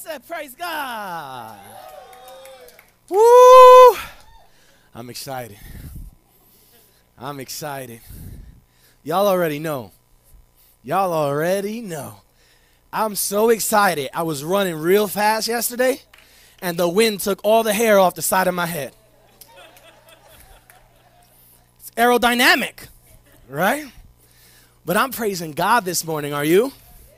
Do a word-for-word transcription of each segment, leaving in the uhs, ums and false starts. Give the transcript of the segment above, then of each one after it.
said, praise God. Woo! I'm excited. I'm excited. Y'all already know. Y'all already know. I'm so excited. I was running real fast yesterday, and the wind took all the hair off the side of my head. It's aerodynamic, right? But I'm praising God this morning. Are you?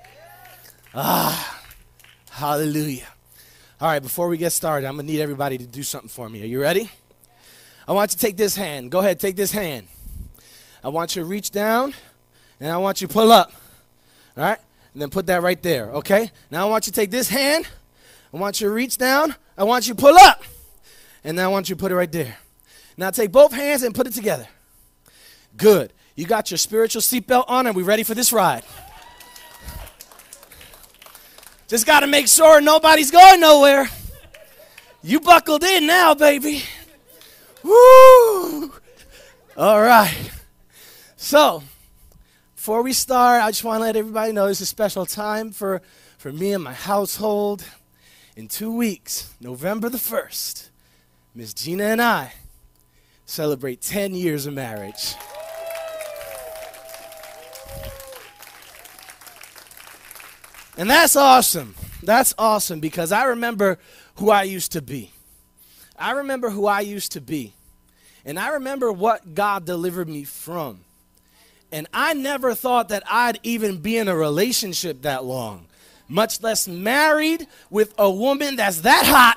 Ah, hallelujah. All right, before we get started, I'm going to need everybody to do something for me. Are you ready? I want you to take this hand. Go ahead, take this hand. I want you to reach down, and I want you to pull up. All right? And then put that right there, okay? Now I want you to take this hand. I want you to reach down. I want you to pull up. And then I want you to put it right there. Now take both hands and put it together. Good. You got your spiritual seatbelt on, and we ready for this ride. Just got to make sure nobody's going nowhere. You buckled in now, baby. Woo! All right. So, before we start, I just want to let everybody know this is a special time for, for me and my household. In two weeks, November the first, Miss Gina and I celebrate ten years of marriage. And that's awesome. That's awesome because I remember who I used to be. I remember who I used to be. And I remember what God delivered me from. And I never thought that I'd even be in a relationship that long, much less married with a woman that's that hot,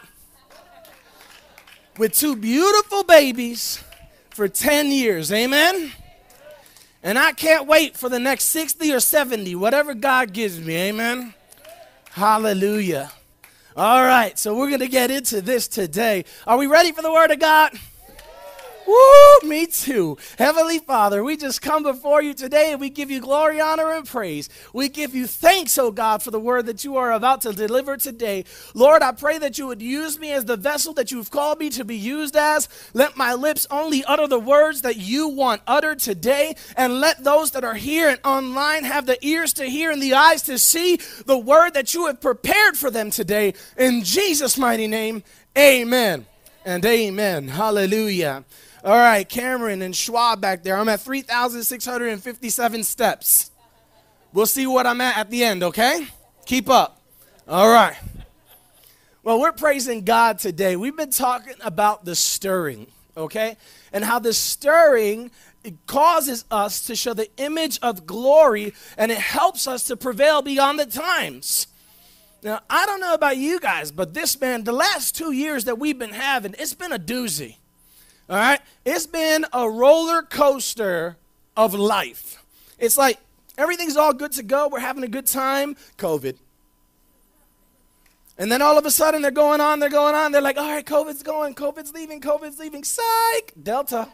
with two beautiful babies for ten years. Amen? And I can't wait for the next sixty or seventy, whatever God gives me. Amen? Hallelujah. All right, so we're going to get into this today. Are we ready for the Word of God? Woo, me too. Heavenly Father, we just come before you today and we give you glory, honor, and praise. We give you thanks, oh God, for the word that you are about to deliver today. Lord, I pray that you would use me as the vessel that you've called me to be used as. Let my lips only utter the words that you want uttered today, and let those that are here and online have the ears to hear and the eyes to see the word that you have prepared for them today. In Jesus' mighty name, amen and amen. Hallelujah. All right, Cameron and Schwab back there. I'm at three thousand six hundred fifty-seven steps. We'll see what I'm at at the end, okay? Keep up. All right. Well, we're praising God today. We've been talking about the stirring, okay? And how the stirring it causes us to show the image of glory, and it helps us to prevail beyond the times. Now, I don't know about you guys, but this, man, the last two years that we've been having, it's been a doozy. All right? It's been a roller coaster of life. It's like everything's all good to go. We're having a good time. COVID. And then all of a sudden they're going on, they're going on. They're like, all right, COVID's going, COVID's leaving, COVID's leaving. Psych! Delta.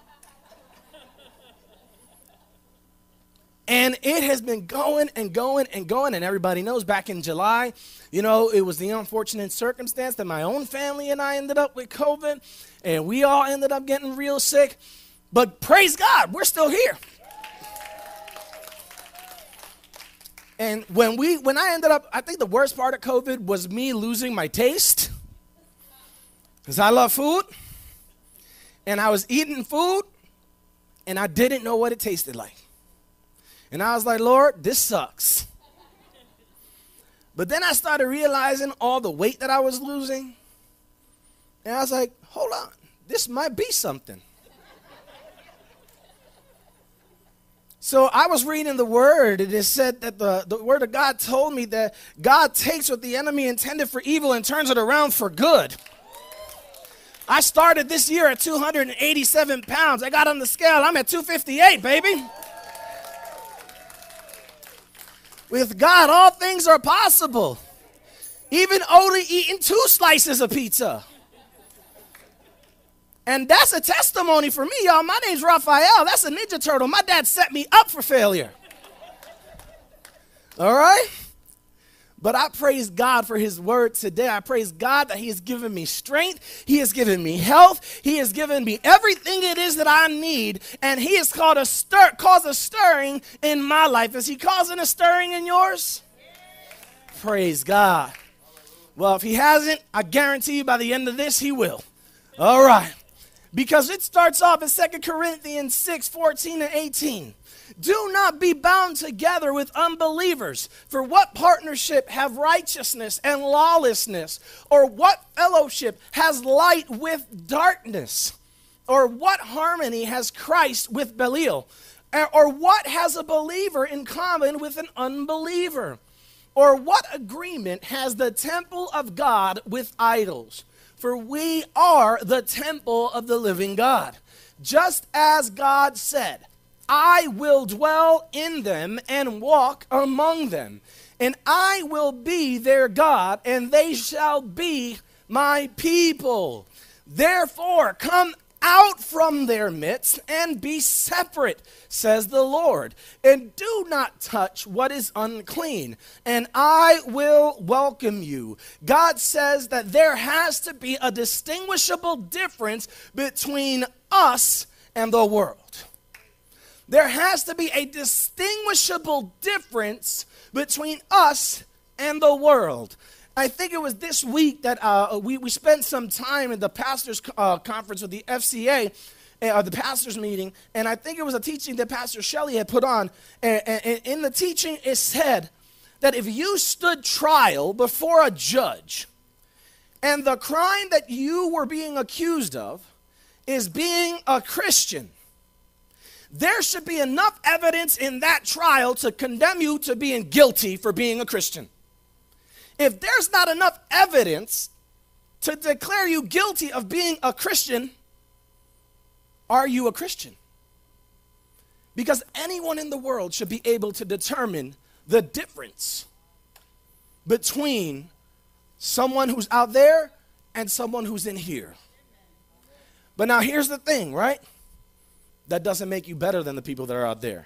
And it has been going and going and going. And everybody knows back in July, you know, it was the unfortunate circumstance that my own family and I ended up with COVID. And we all ended up getting real sick. But praise God, we're still here. And when we, when I ended up, I think the worst part of COVID was me losing my taste. Because I love food. And I was eating food. And I didn't know what it tasted like. And I was like, Lord, this sucks. But then I started realizing all the weight that I was losing. And I was like, hold on, this might be something. So I was reading the word, and it said that the, the word of God told me that God takes what the enemy intended for evil and turns it around for good. I started this year at two hundred eighty-seven pounds. I got on the scale, I'm at two fifty-eight, baby. With God, all things are possible. Even only eating two slices of pizza. And that's a testimony for me, y'all. My name's Raphael. That's a Ninja Turtle. My dad set me up for failure. All right? But I praise God for his word today. I praise God that he has given me strength. He has given me health. He has given me everything it is that I need. And he has called a stir, caused a stirring in my life. Is he causing a stirring in yours? Praise God. Well, if he hasn't, I guarantee you by the end of this, he will. All right. Because it starts off in Second Corinthians six, fourteen and eighteen. Do not be bound together with unbelievers. For what partnership have righteousness and lawlessness? Or what fellowship has light with darkness? Or what harmony has Christ with Belial? Or what has a believer in common with an unbeliever? Or what agreement has the temple of God with idols? For we are the temple of the living God. Just as God said, I will dwell in them and walk among them, and I will be their God, and they shall be my people. Therefore, come out from their midst and be separate, says the Lord, and do not touch what is unclean, and I will welcome you. God says that there has to be a distinguishable difference between us and the world. There has to be a distinguishable difference between us and the world. I think it was this week that uh, we, we spent some time in the pastors' uh, conference with the F C A, uh, the pastors' meeting, and I think it was a teaching that Pastor Shelley had put on. And, and in the teaching, it said that if you stood trial before a judge, and the crime that you were being accused of is being a Christian, there should be enough evidence in that trial to condemn you to being guilty for being a Christian. If there's not enough evidence to declare you guilty of being a Christian, are you a Christian? Because anyone in the world should be able to determine the difference between someone who's out there and someone who's in here. But now here's the thing, right? That doesn't make you better than the people that are out there.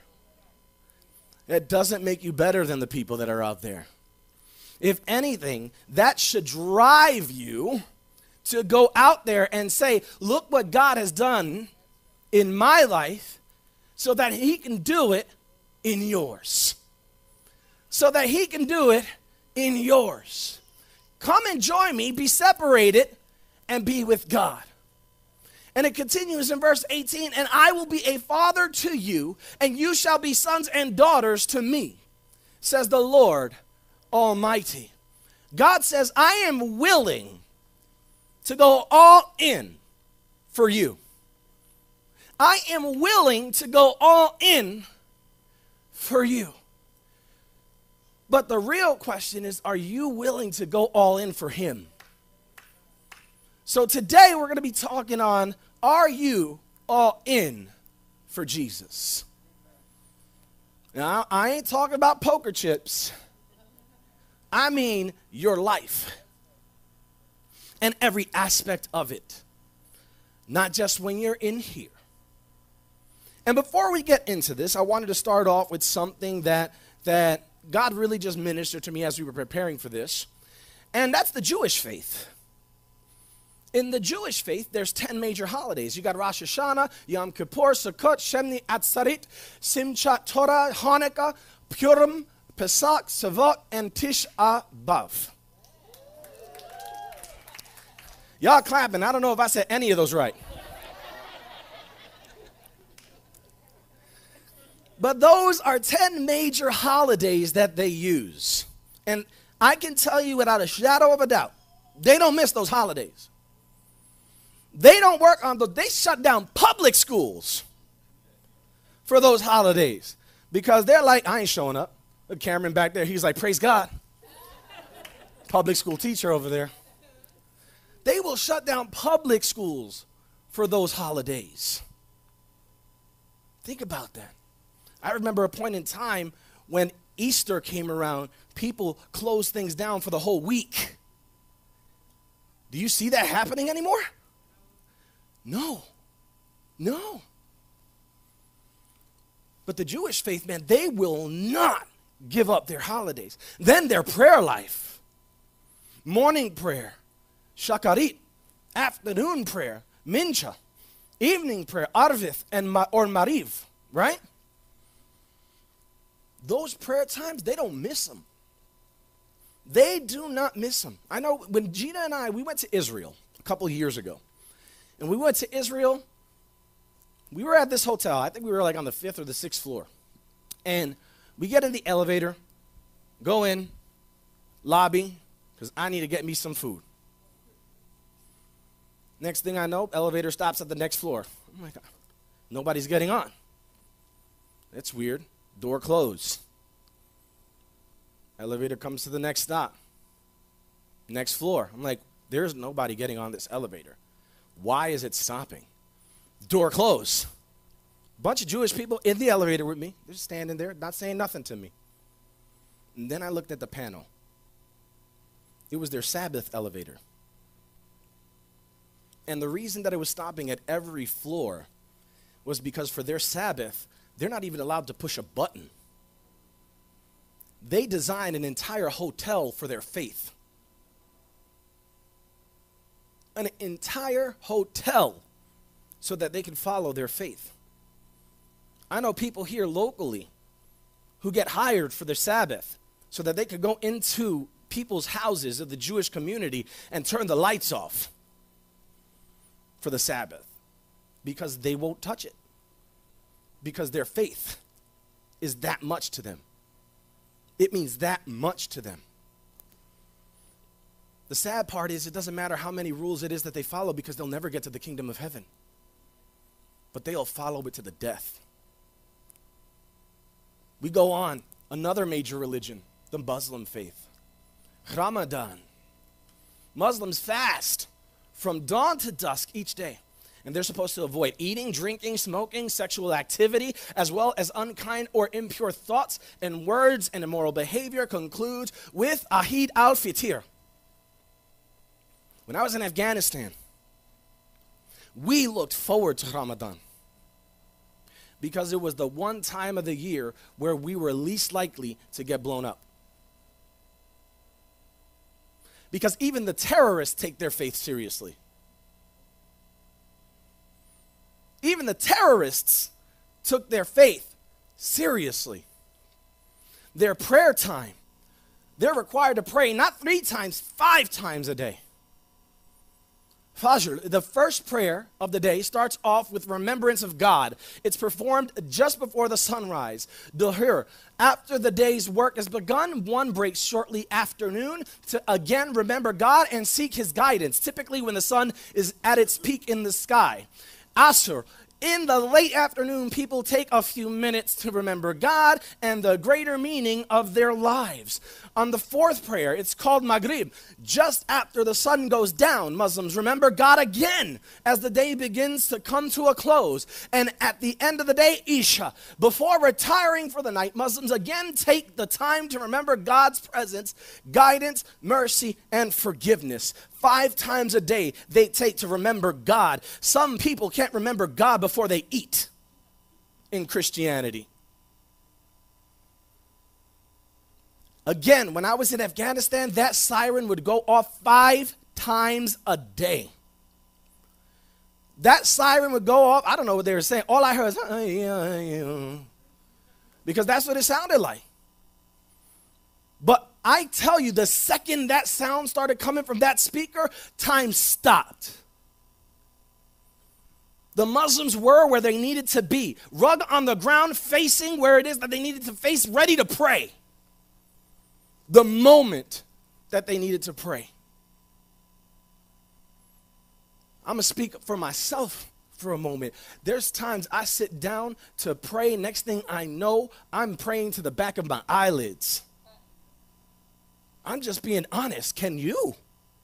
It doesn't make you better than the people that are out there. If anything, that should drive you to go out there and say, look what God has done in my life so that he can do it in yours. So that he can do it in yours. Come and join me, be separated, and be with God. And it continues in verse eighteen, and I will be a father to you, and you shall be sons and daughters to me, says the Lord Almighty. God says, I am willing to go all in for you. I am willing to go all in for you. But the real question is, are you willing to go all in for him? So today we're going to be talking on, are you all in for Jesus? Now, I ain't talking about poker chips. I mean your life and every aspect of it, not just when you're in here. And before we get into this, I wanted to start off with something that, that God really just ministered to me as we were preparing for this, and that's the Jewish faith. In the Jewish faith, there's ten major holidays. You got Rosh Hashanah, Yom Kippur, Sukkot, Shemini Atzarit, Simchat Torah, Hanukkah, Purim, Pesach, Shavuot, and Tisha B'Av. Y'all clapping. I don't know if I said any of those right. But those are ten major holidays that they use. And I can tell you without a shadow of a doubt, they don't miss those holidays. They don't work on the, they shut down public schools for those holidays because they're like, I ain't showing up. Look, Cameron back there, he's like, praise God. Public school teacher over there. They will shut down public schools for those holidays. Think about that. I remember a point in time when Easter came around, people closed things down for the whole week. Do you see that happening anymore? No, no. But the Jewish faith, man, they will not give up their holidays. Then their prayer life, morning prayer, shakarit, afternoon prayer, mincha, evening prayer, arvith, and ma- or mariv, right? Those prayer times, they don't miss them. They do not miss them. I know when Gina and I, we went to Israel a couple of years ago. And we went to Israel. We were at this hotel. I think we were like on the fifth or the sixth floor. And we get in the elevator, go in, lobby, because I need to get me some food. Next thing I know, elevator stops at the next floor. Oh my God. Nobody's getting on. That's weird. Door closed. Elevator comes to the next stop. Next floor. I'm like, there's nobody getting on this elevator. Why is it stopping? Door closed. Bunch of Jewish people in the elevator with me. They're standing there, not saying nothing to me. And then I looked at the panel. It was their Sabbath elevator. And the reason that it was stopping at every floor was because for their Sabbath, they're not even allowed to push a button. They designed an entire hotel for their faith. An entire hotel so that they can follow their faith. I know people here locally who get hired for their Sabbath so that they could go into people's houses of the Jewish community and turn the lights off for the Sabbath because they won't touch it. Because their faith is that much to them. It means that much to them. The sad part is it doesn't matter how many rules it is that they follow because they'll never get to the kingdom of heaven. But they'll follow it to the death. We go on, another major religion, the Muslim faith. Ramadan. Muslims fast from dawn to dusk each day. And they're supposed to avoid eating, drinking, smoking, sexual activity, as well as unkind or impure thoughts and words and immoral behavior. Concludes with Eid al-Fitr. When I was in Afghanistan, we looked forward to Ramadan because it was the one time of the year where we were least likely to get blown up. Because even the terrorists take their faith seriously. Even the terrorists took their faith seriously. Their prayer time, they're required to pray not three times, five times a day. Fajr, the first prayer of the day, starts off with remembrance of God. It's performed just before the sunrise. Duhur, after the day's work has begun, one breaks shortly after noon to again remember God and seek his guidance, typically when the sun is at its peak in the sky. Asr, in the late afternoon, people take a few minutes to remember God and the greater meaning of their lives. On the fourth prayer, it's called Maghrib. Just after the sun goes down, Muslims remember God again as the day begins to come to a close. And at the end of the day, Isha. Before retiring for the night, Muslims again take the time to remember God's presence, guidance, mercy, and forgiveness. Five times a day they take to remember God. Some people can't remember God before they eat in Christianity. Again, when I was in Afghanistan, that siren would go off five times a day. That siren would go off. I don't know what they were saying. All I heard was, because that's what it sounded like. But I tell you, the second that sound started coming from that speaker, time stopped. The Muslims were where they needed to be, rug on the ground, facing where it is that they needed to face, ready to pray. The moment that they needed to pray. I'm going to speak for myself for a moment. There's times I sit down to pray. Next thing I know, I'm praying to the back of my eyelids. I'm just being honest. Can you?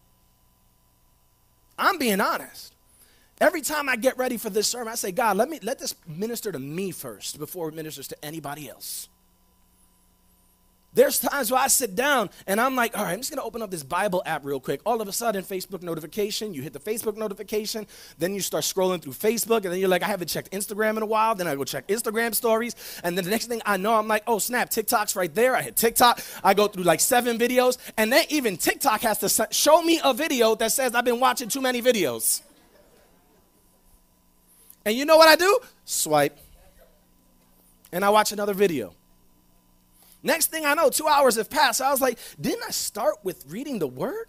I'm being honest. Every time I get ready for this sermon, I say, God, let me let this minister to me first before it ministers to anybody else. There's times where I sit down and I'm like, all right, I'm just going to open up this Bible app real quick. All of a sudden, Facebook notification, you hit the Facebook notification, then you start scrolling through Facebook, and then you're like, I haven't checked Instagram in a while. Then I go check Instagram stories, and then the next thing I know, I'm like, oh, snap, TikTok's right there. I hit TikTok. I go through like seven videos, and then even TikTok has to show me a video that says I've been watching too many videos. And you know what I do? Swipe. And I watch another video. Next thing I know, two hours have passed. I was like, didn't I start with reading the word?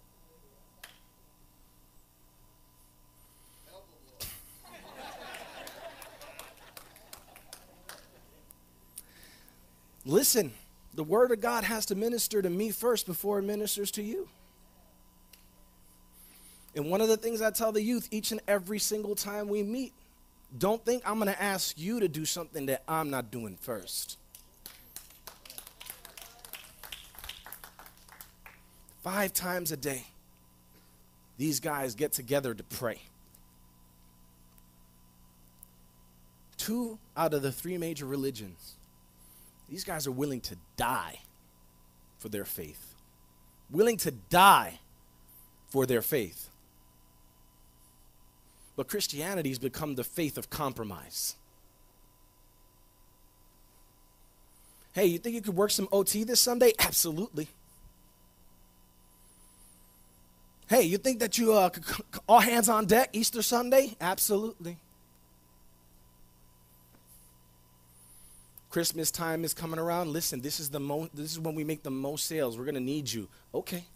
Listen, the word of God has to minister to me first before it ministers to you. And one of the things I tell the youth each and every single time we meet, don't think I'm going to ask you to do something that I'm not doing first. Five times a day, these guys get together to pray. Two out of the three major religions, these guys are willing to die for their faith. Willing to die for their faith. But Christianity has become the faith of compromise. Hey, you think you could work some O T this Sunday? Absolutely. Hey, you think that you uh, all hands on deck Easter Sunday? Absolutely. Christmas time is coming around. Listen, this is the mo- this is when we make the most sales. We're going to need you. Okay.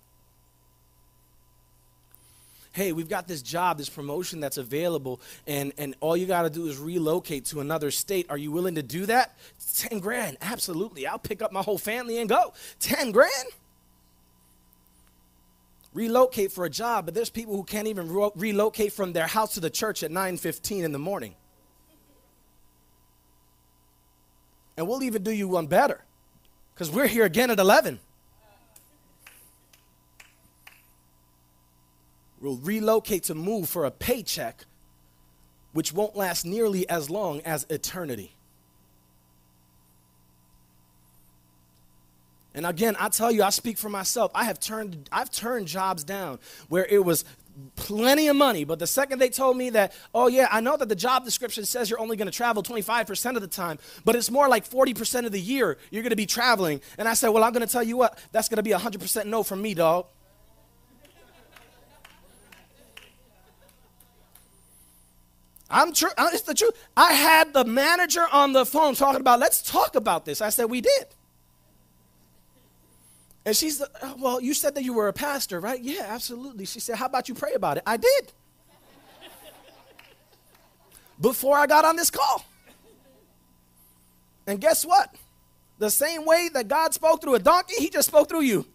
Hey, we've got this job, this promotion that's available, and, and all you got to do is relocate to another state. Are you willing to do that? Ten grand. Absolutely. I'll pick up my whole family and go. Ten grand? Relocate for a job, but there's people who can't even re- relocate from their house to the church at nine fifteen in the morning. And we'll even do you one better, because we're here again at eleven. We'll relocate to move for a paycheck, which won't last nearly as long as eternity. And again, I tell you, I speak for myself. I have turned, I've turned jobs down where it was plenty of money, but the second they told me that, oh yeah, I know that the job description says you're only going to travel twenty-five percent of the time, but it's more like forty percent of the year you're going to be traveling. And I said, well, I'm going to tell you what, that's going to be one hundred percent no from me, dog. I'm true. It's the truth. I had the manager on the phone talking about, let's talk about this. I said, we did. And she said, oh, well, you said that you were a pastor, right? Yeah, absolutely. She said, how about you pray about it? I did. Before I got on this call. And guess what? The same way that God spoke through a donkey, he just spoke through you.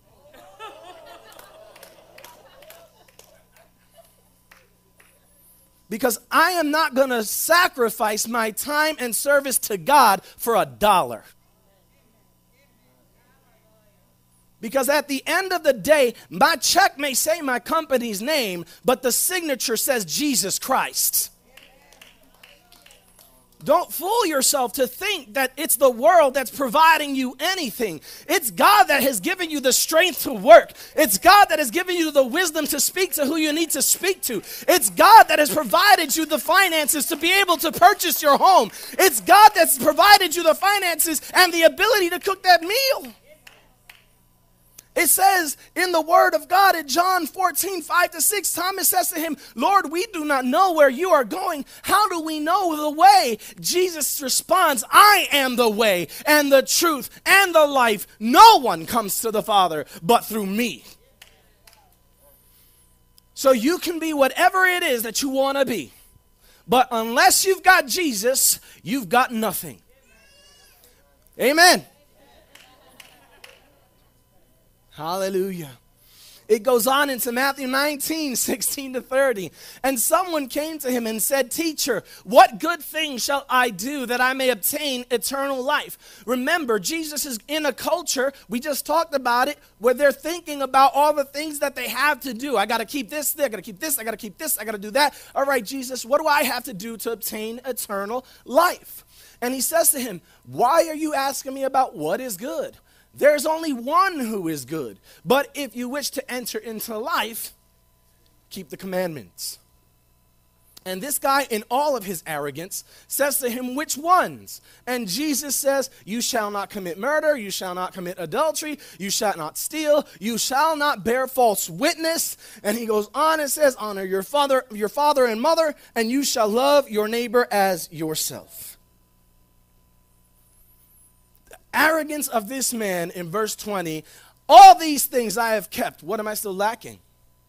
Because I am not going to sacrifice my time and service to God for a dollar. Because at the end of the day, my check may say my company's name, but the signature says Jesus Christ. Don't fool yourself to think that it's the world that's providing you anything. It's God that has given you the strength to work. It's God that has given you the wisdom to speak to who you need to speak to. It's God that has provided you the finances to be able to purchase your home. It's God that's provided you the finances and the ability to cook that meal. It says in the word of God in John fourteen, five to six, Thomas says to him, Lord, we do not know where you are going. How do we know the way? Jesus responds, I am the way and the truth and the life. No one comes to the Father but through me. So you can be whatever it is that you want to be. But unless you've got Jesus, you've got nothing. Amen. Hallelujah. It goes on into Matthew nineteen, sixteen to thirty. And someone came to him and said, Teacher, what good thing shall I do that I may obtain eternal life? Remember, Jesus is in a culture, we just talked about it, where they're thinking about all the things that they have to do. I got to keep this, I got to keep this, I got to keep this, I got to do that. All right, Jesus, what do I have to do to obtain eternal life? And he says to him, why are you asking me about what is good? There's only one who is good. But if you wish to enter into life, keep the commandments. And this guy, in all of his arrogance, says to him, which ones? And Jesus says, you shall not commit murder, you shall not commit adultery, you shall not steal, you shall not bear false witness. And he goes on and says, honor your father, your father and mother, and you shall love your neighbor as yourself. arrogance of this man in verse twenty, all these things I have kept. What am I still lacking?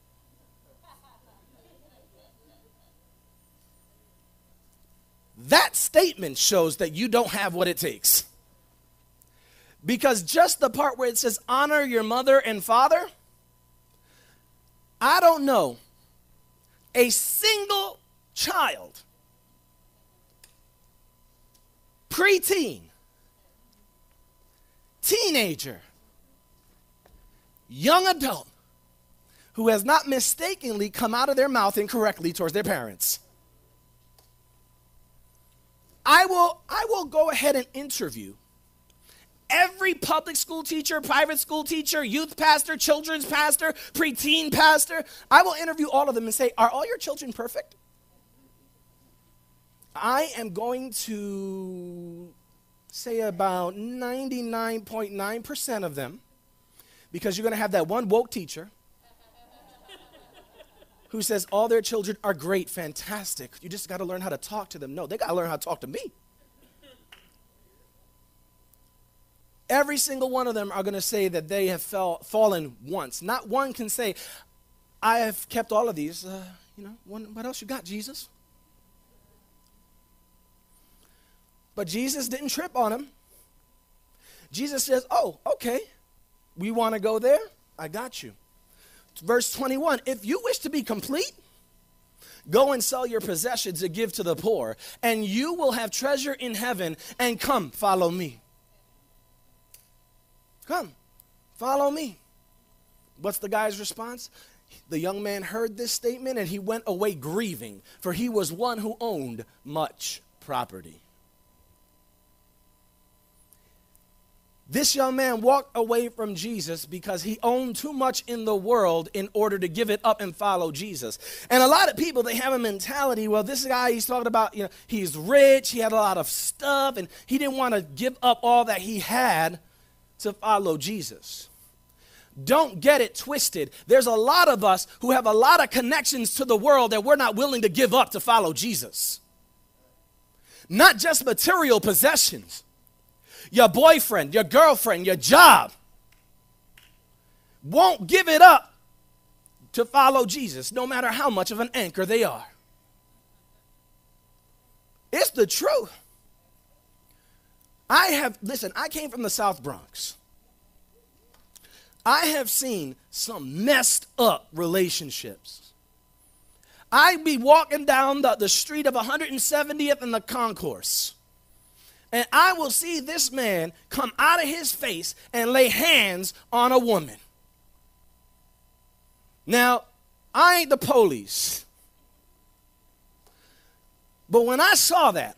That statement shows that you don't have what it takes. Because just the part where it says, honor your mother and father, I don't know a single child, preteen, teenager, young adult, who has not mistakenly come out of their mouth incorrectly towards their parents. I will, I will go ahead and interview every public school teacher, private school teacher, youth pastor, children's pastor, preteen pastor. I will interview all of them and say, are all your children perfect? I am going to say about ninety-nine point nine percent of them, because you're going to have that one woke teacher who says all their children are great, fantastic. You just got to learn how to talk to them. No, they got to learn how to talk to me. Every single one of them are going to say that they have fell, fallen once. Not one can say, I have kept all of these. Uh, you know, one, what else you got, Jesus? But Jesus didn't trip on him. Jesus says, oh, okay, we want to go there? I got you. Verse twenty-one, if you wish to be complete, go and sell your possessions and give to the poor, and you will have treasure in heaven, and come, follow me. Come, follow me. What's the guy's response? The young man heard this statement, and he went away grieving, for he was one who owned much property. This young man walked away from Jesus because he owned too much in the world in order to give it up and follow Jesus. And a lot of people, they have a mentality, well, this guy, he's talking about, you know, he's rich, he had a lot of stuff, and he didn't want to give up all that he had to follow Jesus. Don't get it twisted. There's a lot of us who have a lot of connections to the world that we're not willing to give up to follow Jesus. Not just material possessions. Your boyfriend, your girlfriend, your job won't give it up to follow Jesus, no matter how much of an anchor they are. It's the truth. I have, listen, I came from the South Bronx. I have seen some messed up relationships. I'd be walking down the, the street of one hundred seventieth and the Concourse, and I will see this man come out of his face and lay hands on a woman. Now, I ain't the police, but when I saw that,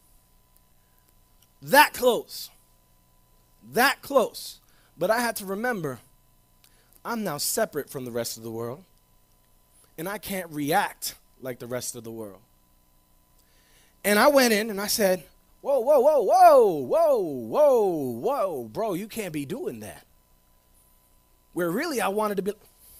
that close, that close, but I had to remember, I'm now separate from the rest of the world, and I can't react like the rest of the world. And I went in and I said, whoa, whoa, whoa, whoa, whoa, whoa, whoa, bro, you can't be doing that. Where really I wanted to be.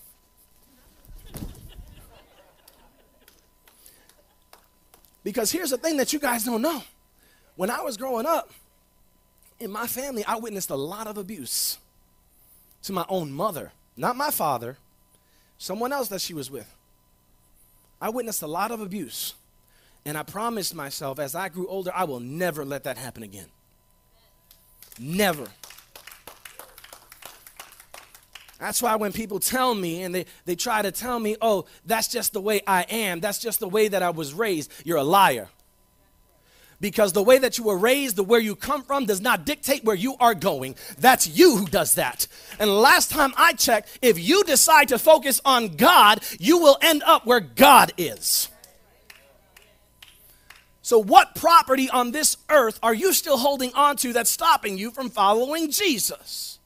Because here's the thing that you guys don't know. When I was growing up, in my family, I witnessed a lot of abuse to my own mother. Not my father, someone else that she was with. I witnessed a lot of abuse. And I promised myself as I grew older, I will never let that happen again. Never. That's why when people tell me and they, they try to tell me, oh, that's just the way I am, that's just the way that I was raised, you're a liar. Because the way that you were raised, the where you come from, does not dictate where you are going. That's you who does that. And last time I checked, if you decide to focus on God, you will end up where God is. So what property on this earth are you still holding on to that's stopping you from following Jesus?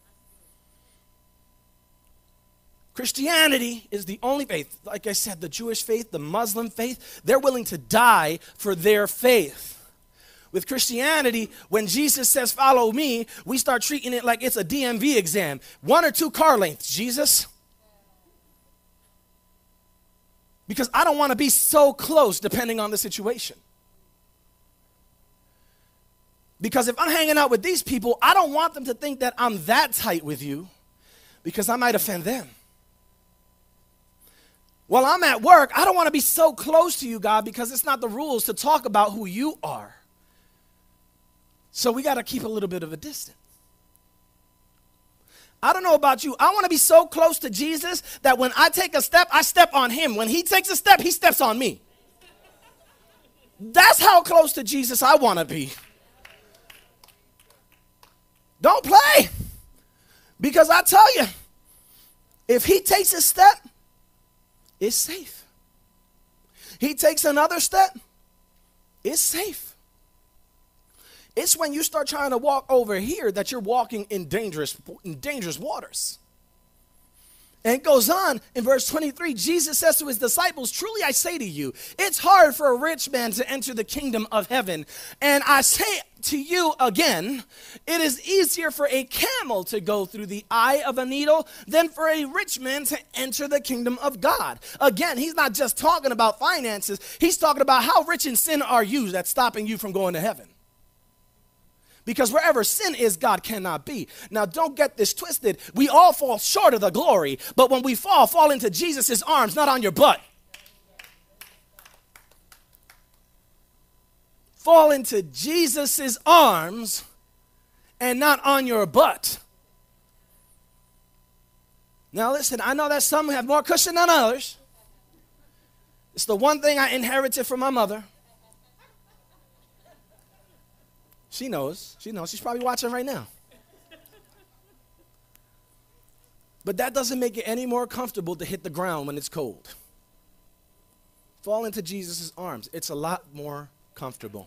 Christianity is the only faith. Like I said, the Jewish faith, the Muslim faith, they're willing to die for their faith. With Christianity, when Jesus says, follow me, we start treating it like it's a D M V exam. One or two car lengths, Jesus. Because I don't want to be so close depending on the situation. Because if I'm hanging out with these people, I don't want them to think that I'm that tight with you because I might offend them. While I'm at work, I don't want to be so close to you, God, because it's not the rules to talk about who you are. So we got to keep a little bit of a distance. I don't know about you. I want to be so close to Jesus that when I take a step, I step on him. When he takes a step, he steps on me. That's how close to Jesus I want to be. Don't play. Because I tell you, if he takes a step, it's safe. He takes another step, it's safe. It's when you start trying to walk over here that you're walking in dangerous, in dangerous waters. And it goes on in verse twenty-three, Jesus says to his disciples, truly I say to you, it's hard for a rich man to enter the kingdom of heaven. And I say to you again, it is easier for a camel to go through the eye of a needle than for a rich man to enter the kingdom of God. Again, he's not just talking about finances. He's talking about how rich in sin are you that's stopping you from going to heaven. Because wherever sin is, God cannot be. Now, don't get this twisted. We all fall short of the glory. But when we fall, fall into Jesus' arms, not on your butt. Fall into Jesus' arms and not on your butt. Now, listen, I know that some have more cushion than others. It's the one thing I inherited from my mother. She knows. She knows. She's probably watching right now. But that doesn't make it any more comfortable to hit the ground when it's cold. Fall into Jesus' arms. It's a lot more comfortable.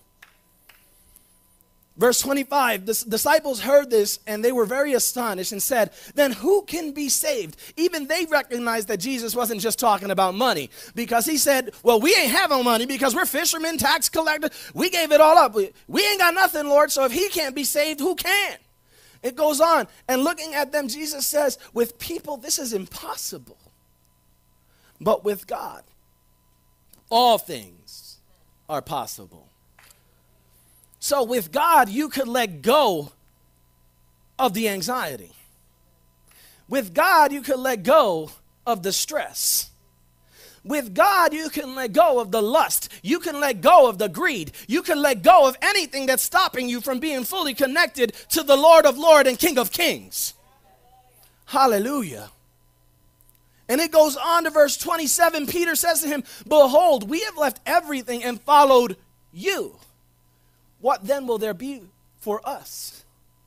Verse twenty-five, the disciples heard this and they were very astonished and said, then who can be saved? Even they recognized that Jesus wasn't just talking about money, because he said, well, we ain't have no money because we're fishermen, tax collectors. We gave it all up. We, we ain't got nothing, Lord. So if he can't be saved, who can? It goes on. And looking at them, Jesus says, with people, this is impossible. But with God, all things are possible. So with God, you could let go of the anxiety. With God, you could let go of the stress. With God, you can let go of the lust. You can let go of the greed. You can let go of anything that's stopping you from being fully connected to the Lord of Lords and King of Kings. Hallelujah. And it goes on to verse twenty-seven. Peter says to him, behold, we have left everything and followed you. What then will there be for us?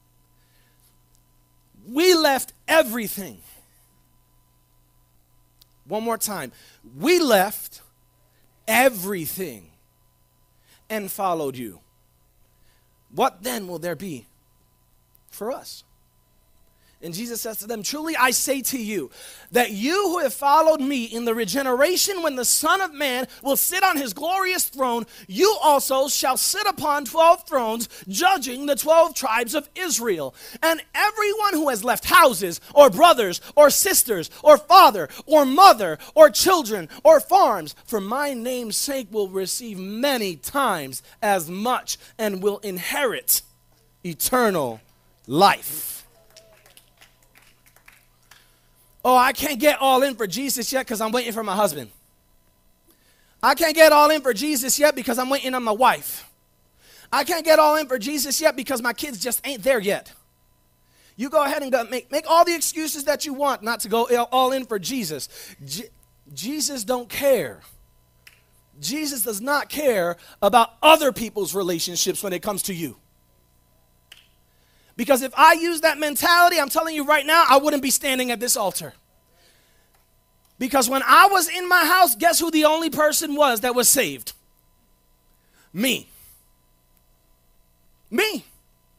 We left everything. One more time. We left everything and followed you. What then will there be for us? And Jesus says to them, truly I say to you, that you who have followed me in the regeneration when the Son of Man will sit on his glorious throne, you also shall sit upon twelve thrones, judging the twelve tribes of Israel. And everyone who has left houses, or brothers, or sisters, or father, or mother, or children, or farms, for my name's sake will receive many times as much and will inherit eternal life. Oh, I can't get all in for Jesus yet because I'm waiting for my husband. I can't get all in for Jesus yet because I'm waiting on my wife. I can't get all in for Jesus yet because my kids just ain't there yet. You go ahead and go make, make all the excuses that you want not to go all in for Jesus. Je- Jesus don't care. Jesus does not care about other people's relationships when it comes to you. Because if I use that mentality, I'm telling you right now, I wouldn't be standing at this altar. Because when I was in my house, guess who the only person was that was saved? Me. Me.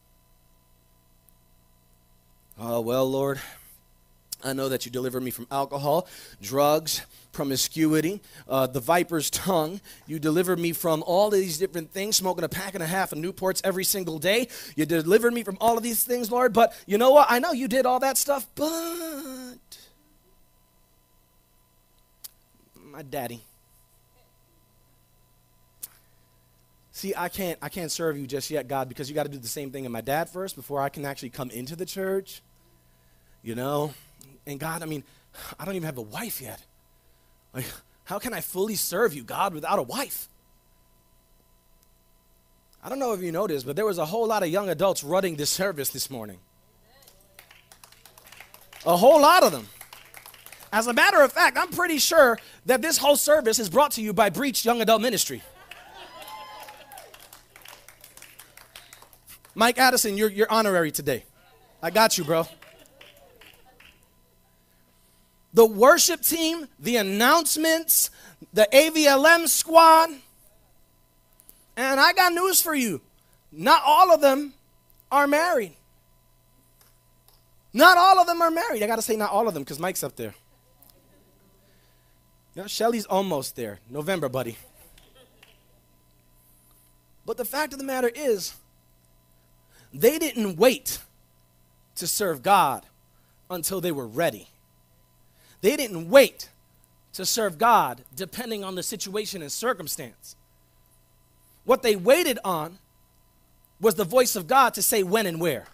Oh, well, Lord, I know that you deliver me from alcohol, drugs, promiscuity, uh, the viper's tongue. You deliver me from all of these different things, smoking a pack and a half of Newports every single day. You delivered me from all of these things, Lord. But you know what? I know you did all that stuff, but my daddy see, I can't, I can't serve you just yet, God, because you got to do the same thing in my dad first before I can actually come into the church, you know? And God, I mean, I don't even have a wife yet. Like, how can I fully serve you, God, without a wife? I don't know if you noticed, but there was a whole lot of young adults running this service this morning. A whole lot of them. As a matter of fact, I'm pretty sure that this whole service is brought to you by Breach Young Adult Ministry. Mike Addison, you're, you're honorary today. I got you, bro. The worship team, the announcements, the A V L M squad. And I got news for you. Not all of them are married. Not all of them are married. I got to say not all of them because Mike's up there. You know, Shelly's almost there. November, buddy. But the fact of the matter is, they didn't wait to serve God until they were ready. They didn't wait to serve God depending on the situation and circumstance. What they waited on was the voice of God to say when and where.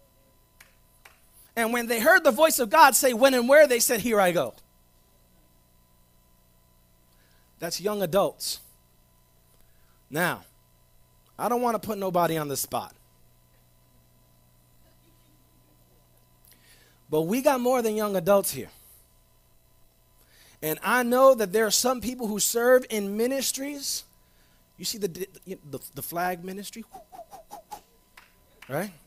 And when they heard the voice of God say when and where, they said, here I go. That's young adults. Now, I don't want to put nobody on the spot. But we got more than young adults here. And I know that there are some people who serve in ministries. You see the, the, the flag ministry? Right?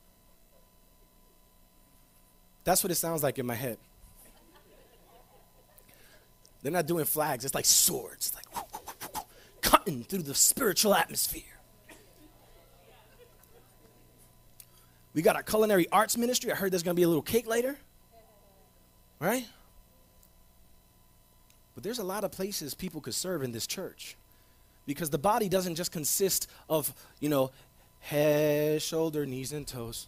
That's what it sounds like in my head. They're not doing flags. It's like swords, like cutting through the spiritual atmosphere. We got our culinary arts ministry. I heard there's going to be a little cake later. Right? But there's a lot of places people could serve in this church. Because the body doesn't just consist of, you know, head, shoulder, knees, and toes.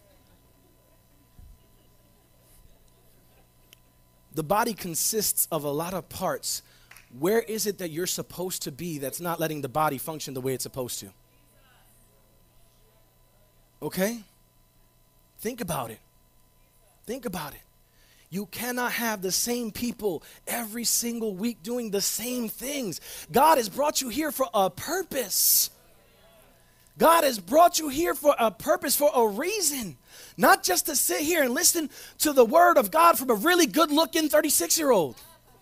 The body consists of a lot of parts. Where is it that you're supposed to be that's not letting the body function the way it's supposed to? Okay? Think about it. Think about it. You cannot have the same people every single week doing the same things. God has brought you here for a purpose. God has brought you here for a purpose, for a reason. Not just to sit here and listen to the word of God from a really good-looking thirty-six-year-old.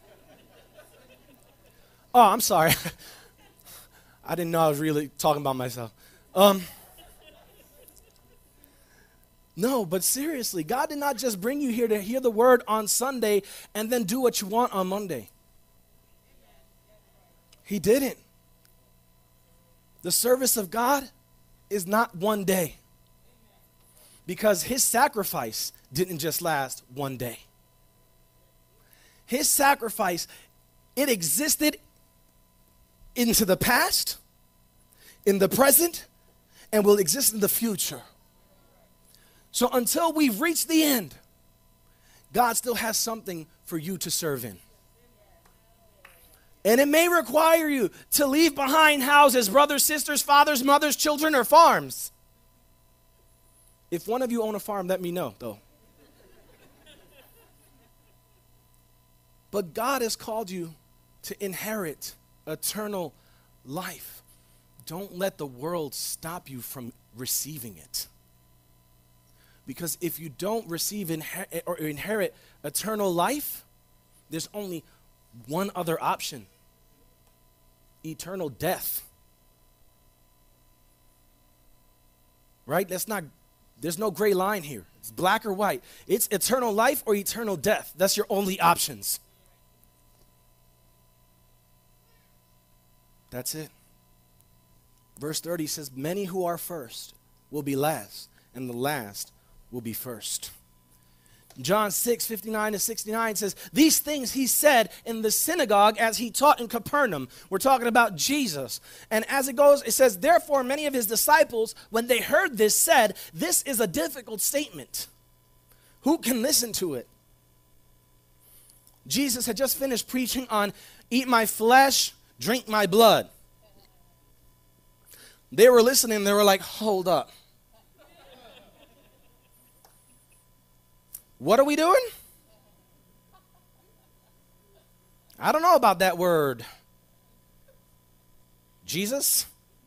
Oh, I'm sorry. I didn't know I was really talking about myself. Um, no, but seriously, God did not just bring you here to hear the word on Sunday and then do what you want on Monday. He didn't. The service of God is not one day. Because his sacrifice didn't just last one day. His sacrifice, it existed into the past, in the present, and will exist in the future. So until we've reached the end, God still has something for you to serve in. And it may require you to leave behind houses, brothers, sisters, fathers, mothers, children, or farms. If one of you own a farm, let me know, though. But God has called you to inherit eternal life. Don't let the world stop you from receiving it. Because if you don't receive inher- or inherit eternal life, there's only one other option: eternal death. Right? That's not, there's no gray line here. It's black or white. It's eternal life or eternal death. That's your only options. That's it. Verse thirty says, many who are first will be last, and the last will be first. John six, fifty-nine to sixty-nine says, these things he said in the synagogue as he taught in Capernaum. We're talking about Jesus. And as it goes, it says, therefore many of his disciples, when they heard this, said, this is a difficult statement. Who can listen to it? Jesus had just finished preaching on eat my flesh, drink my blood. They were listening. They were like, hold up. What are we doing? I don't know about that word. Jesus?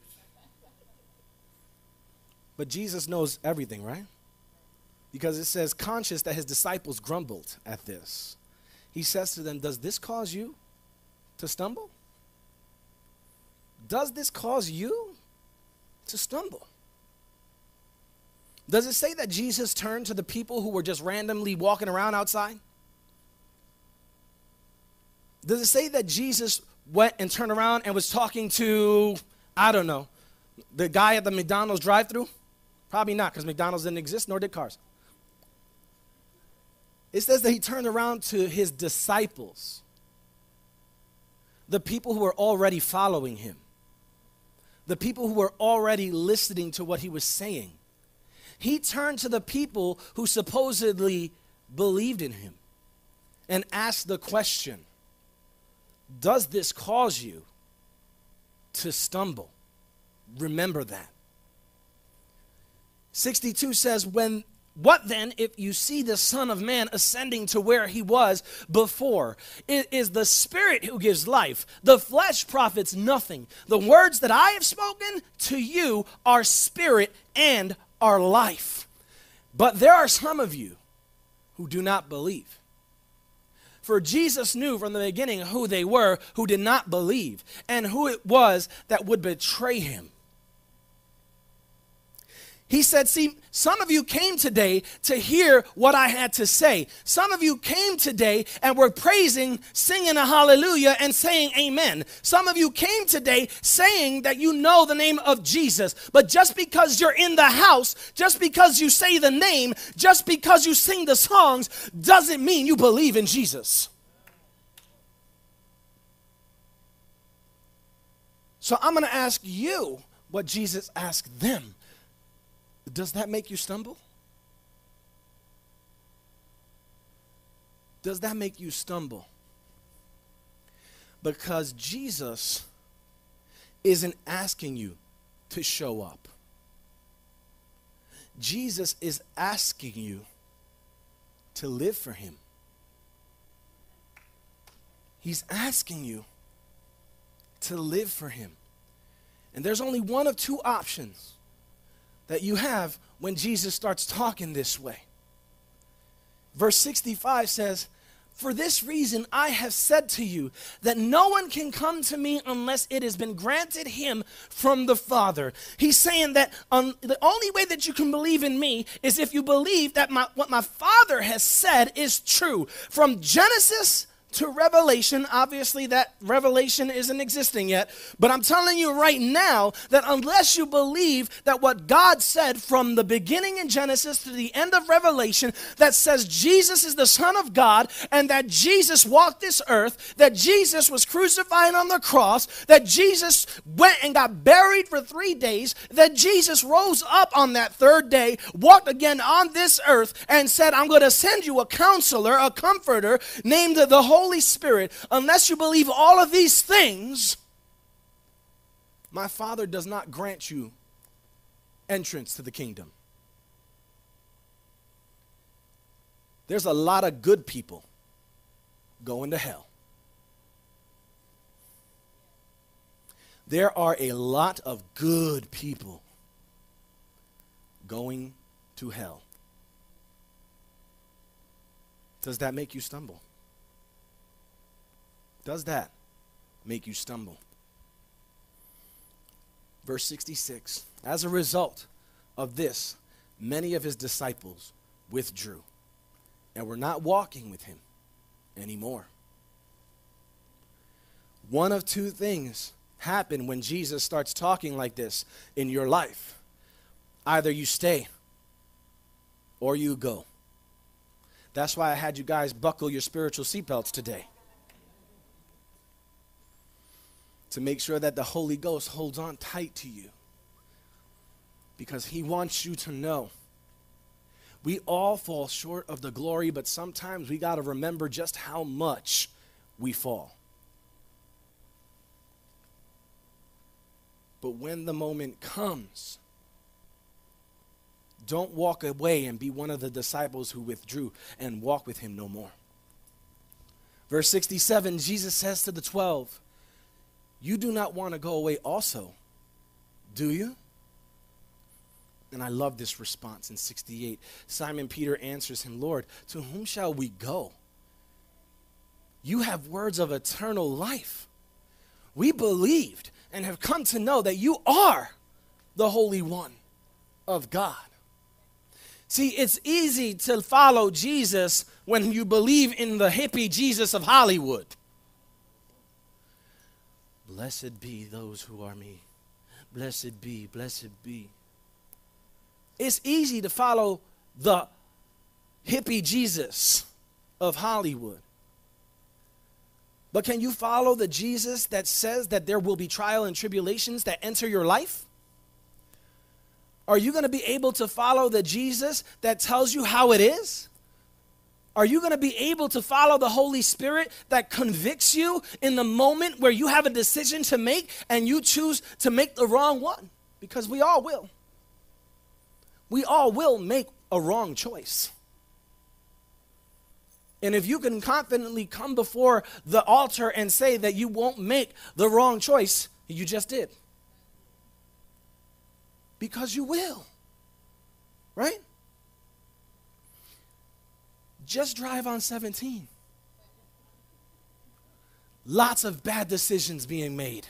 But Jesus knows everything, right? Because it says, conscious that his disciples grumbled at this. He says to them, does this cause you to stumble? Does this cause you to stumble? Does it say that Jesus turned to the people who were just randomly walking around outside? Does it say that Jesus went and turned around and was talking to, I don't know, the guy at the McDonald's drive-thru? Probably not, because McDonald's didn't exist, nor did cars. It says that he turned around to his disciples, the people who were already following him, the people who were already listening to what he was saying. He turned to the people who supposedly believed in him and asked the question, does this cause you to stumble? Remember that. sixty-two says, when what then if you see the Son of Man ascending to where he was before? It is the Spirit who gives life. The flesh profits nothing. The words that I have spoken to you are spirit and are life. But there are some of you who do not believe. For Jesus knew from the beginning who they were who did not believe and who it was that would betray him. He said, see, some of you came today to hear what I had to say. Some of you came today and were praising, singing a hallelujah and saying amen. Some of you came today saying that you know the name of Jesus. But just because you're in the house, just because you say the name, just because you sing the songs, doesn't mean you believe in Jesus. So I'm going to ask you what Jesus asked them. Does that make you stumble? Does that make you stumble? Because Jesus isn't asking you to show up. Jesus is asking you to live for him. He's asking you to live for him. And there's only one of two options that you have when Jesus starts talking this way. Verse sixty-five says, for this reason I have said to you that no one can come to me unless it has been granted him from the Father. He's saying that um, the only way that you can believe in me is if you believe that my, what my Father has said is true. From Genesis to Revelation, obviously that revelation isn't existing yet, but I'm telling you right now that unless you believe that what God said from the beginning in Genesis to the end of Revelation, that says Jesus is the Son of God and that Jesus walked this earth, that Jesus was crucified on the cross, that Jesus went and got buried for three days, that Jesus rose up on that third day, walked again on this earth and said, I'm going to send you a counselor, a comforter named the Holy Holy Spirit. Unless you believe all of these things, my Father does not grant you entrance to the kingdom. There's a lot of good people going to hell. There are a lot of good people going to hell. Does that make you stumble? Does that make you stumble? Verse sixty-six, as a result of this, many of his disciples withdrew and were not walking with him anymore. One of two things happen when Jesus starts talking like this in your life. Either you stay or you go. That's why I had you guys buckle your spiritual seatbelts today, to make sure that the Holy Ghost holds on tight to you. Because he wants you to know we all fall short of the glory, but sometimes we got to remember just how much we fall. But when the moment comes, don't walk away and be one of the disciples who withdrew and walk with him no more. Verse sixty-seven, Jesus says to the twelve, you do not want to go away also, do you? And I love this response in sixty-eight. Simon Peter answers him, Lord, to whom shall we go? You have words of eternal life. We believed and have come to know that you are the Holy One of God. See, it's easy to follow Jesus when you believe in the hippie Jesus of Hollywood. Blessed be those who are me. Blessed be, blessed be. It's easy to follow the hippie Jesus of Hollywood. But can you follow the Jesus that says that there will be trial and tribulations that enter your life? Are you going to be able to follow the Jesus that tells you how it is? Are you going to be able to follow the Holy Spirit that convicts you in the moment where you have a decision to make and you choose to make the wrong one? Because we all will. We all will make a wrong choice. And if you can confidently come before the altar and say that you won't make the wrong choice, you just did. Because you will. Right? Just drive on seventeen. Lots of bad decisions being made.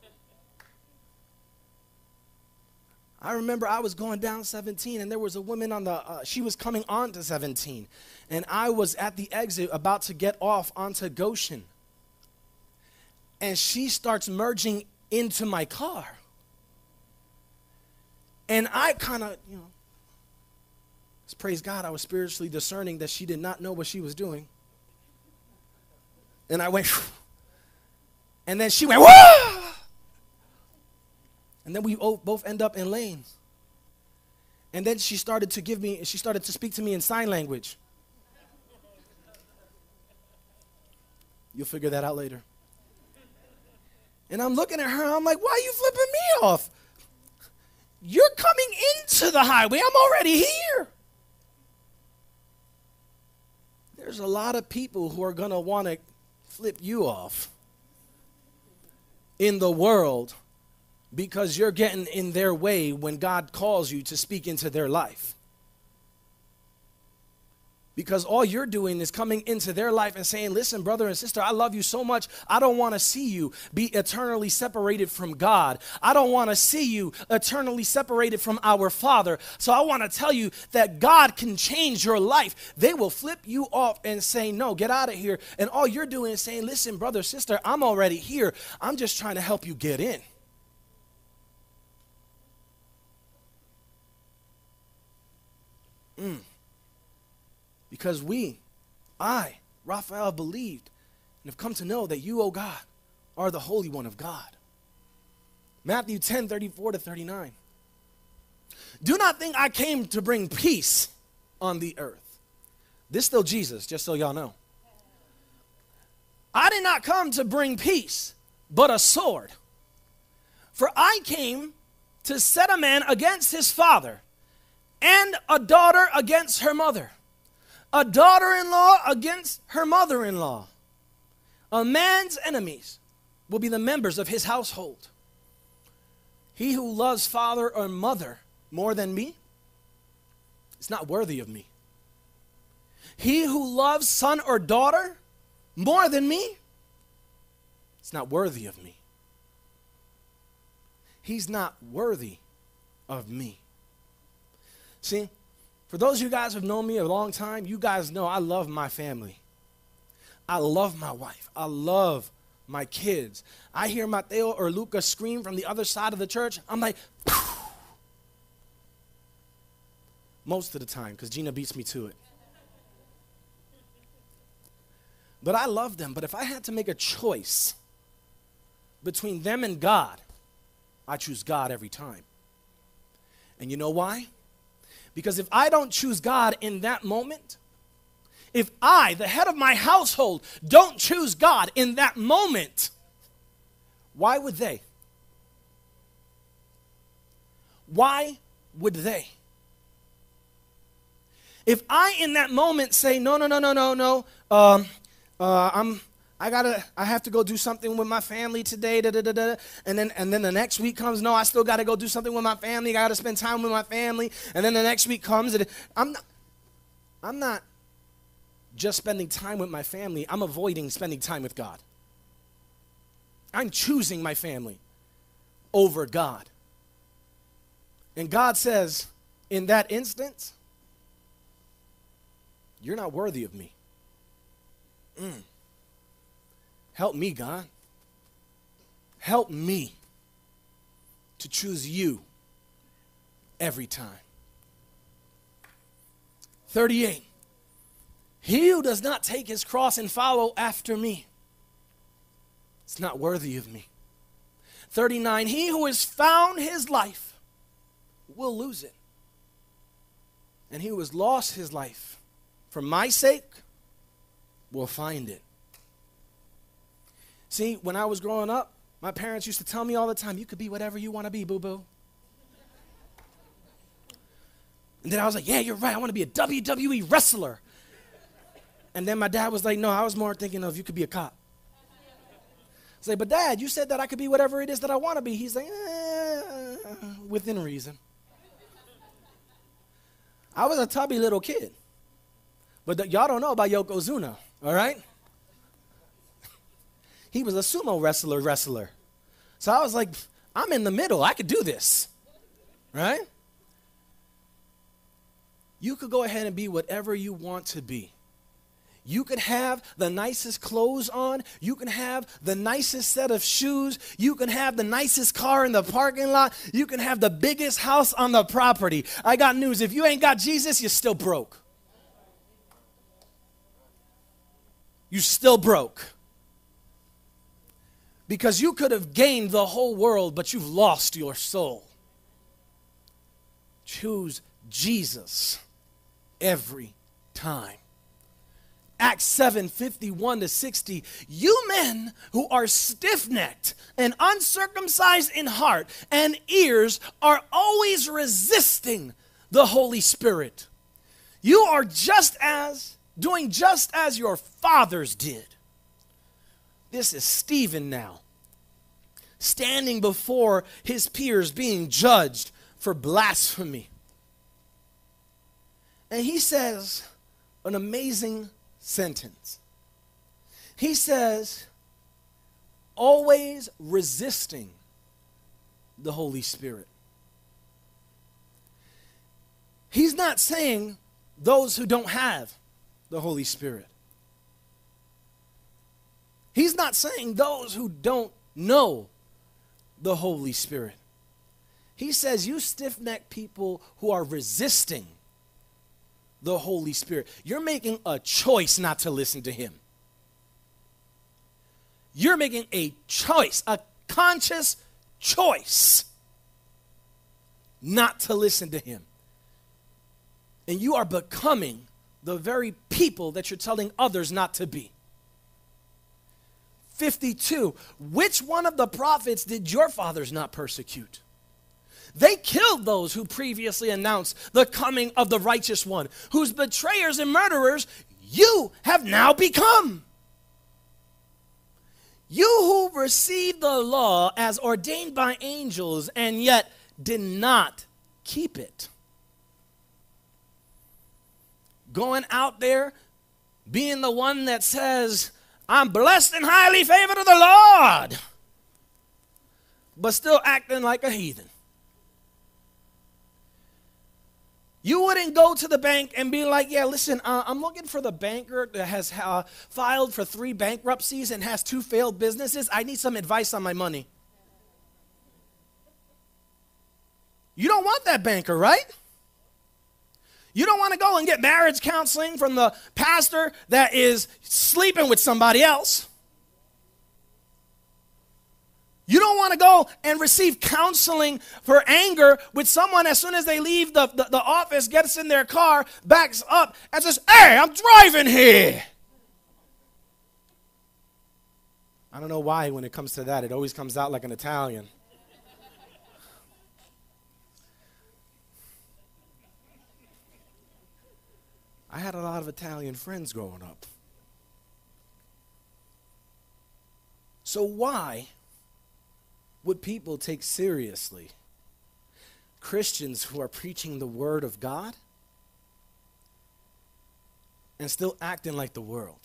I remember I was going down seventeen and there was a woman on the, uh, she was coming on to seventeen. And I was at the exit about to get off onto Goshen. And she starts merging into my car. And I kind of, you know, praise God, I was spiritually discerning that she did not know what she was doing. And I went, and then she went, whoa! And then we both end up in lanes. And then she started to give me, she started to speak to me in sign language. You'll figure that out later. And I'm looking at her, I'm like, why are you flipping me off? You're coming into the highway. I'm already here. There's a lot of people who are going to want to flip you off in the world because you're getting in their way when God calls you to speak into their life. Because all you're doing is coming into their life and saying, listen, brother and sister, I love you so much. I don't want to see you be eternally separated from God. I don't want to see you eternally separated from our Father. So I want to tell you that God can change your life. They will flip you off and say, no, get out of here. And all you're doing is saying, listen, brother, sister, I'm already here. I'm just trying to help you get in. Mm. Because we, I, Raphael, believed and have come to know that you, O God, are the Holy One of God. Matthew ten, thirty-four to thirty-nine. Do not think I came to bring peace on the earth. This is still Jesus, just so y'all know. I did not come to bring peace, but a sword. For I came to set a man against his father, and a daughter against her mother, a daughter-in-law against her mother-in-law. A man's enemies will be the members of his household. He who loves father or mother more than me is not worthy of me. He who loves son or daughter more than me is not worthy of me. He's not worthy of me. See, for those of you guys who have known me a long time, you guys know I love my family. I love my wife. I love my kids. I hear Mateo or Luca scream from the other side of the church. I'm like, phew. Most of the time, because Gina beats me to it. But I love them. But if I had to make a choice between them and God, I choose God every time. And you know why? Because if I don't choose God in that moment, if I, the head of my household, don't choose God in that moment, why would they? why would they? If I in that moment say, no, no, no, no, no, no, um, uh, I'm, I gotta, I have to go do something with my family today, da, da, da, da, and then, and then the next week comes, no, I still gotta go do something with my family, I gotta spend time with my family, and then the next week comes, and I'm not, I'm not just spending time with my family, I'm avoiding spending time with God. I'm choosing my family over God. And God says, in that instance, you're not worthy of me. Mm. Help me, God. Help me to choose you every time. thirty-eight. He who does not take his cross and follow after me is not worthy of me. thirty-nine. He who has found his life will lose it. And he who has lost his life for my sake will find it. See, when I was growing up, my parents used to tell me all the time, you could be whatever you want to be, boo-boo. And then I was like, yeah, you're right, I want to be a W W E wrestler. And then my dad was like, no, I was more thinking of you could be a cop. I was like, but Dad, you said that I could be whatever it is that I want to be. He's like, eh, within reason. I was a tubby little kid. But the, y'all don't know about Yokozuna, all right? He was a sumo wrestler wrestler. So I was like, I'm in the middle. I could do this, right? You could go ahead and be whatever you want to be. You could have the nicest clothes on. You can have the nicest set of shoes. You can have the nicest car in the parking lot. You can have the biggest house on the property. I got news. If you ain't got Jesus, you're still broke. You're still broke. Because you could have gained the whole world, but you've lost your soul. Choose Jesus every time. Acts seven, fifty-one to sixty, you men who are stiff-necked and uncircumcised in heart and ears are always resisting the Holy Spirit. You are just as, doing just as your fathers did. This is Stephen now, standing before his peers being judged for blasphemy. And he says an amazing sentence. He says, always resisting the Holy Spirit. He's not saying those who don't have the Holy Spirit. He's not saying those who don't know the Holy Spirit. He says, you stiff-necked people who are resisting the Holy Spirit, you're making a choice not to listen to him. You're making a choice, a conscious choice not to listen to him. And you are becoming the very people that you're telling others not to be. fifty-two, which one of the prophets did your fathers not persecute? They killed those who previously announced the coming of the righteous one, whose betrayers and murderers you have now become. You who received the law as ordained by angels and yet did not keep it. Going out there, being the one that says, I'm blessed and highly favored of the Lord, but still acting like a heathen. You wouldn't go to the bank and be like, yeah, listen, uh, I'm looking for the banker that has uh, filed for three bankruptcies and has two failed businesses. I need some advice on my money. You don't want that banker, right? You don't want to go and get marriage counseling from the pastor that is sleeping with somebody else. You don't want to go and receive counseling for anger with someone as soon as they leave the, the, the office, gets in their car, backs up, and says, hey, I'm driving here. I don't know why when it comes to that, it always comes out like an Italian. lot of Italian friends growing up. So why would people take seriously Christians who are preaching the word of God and still acting like the world?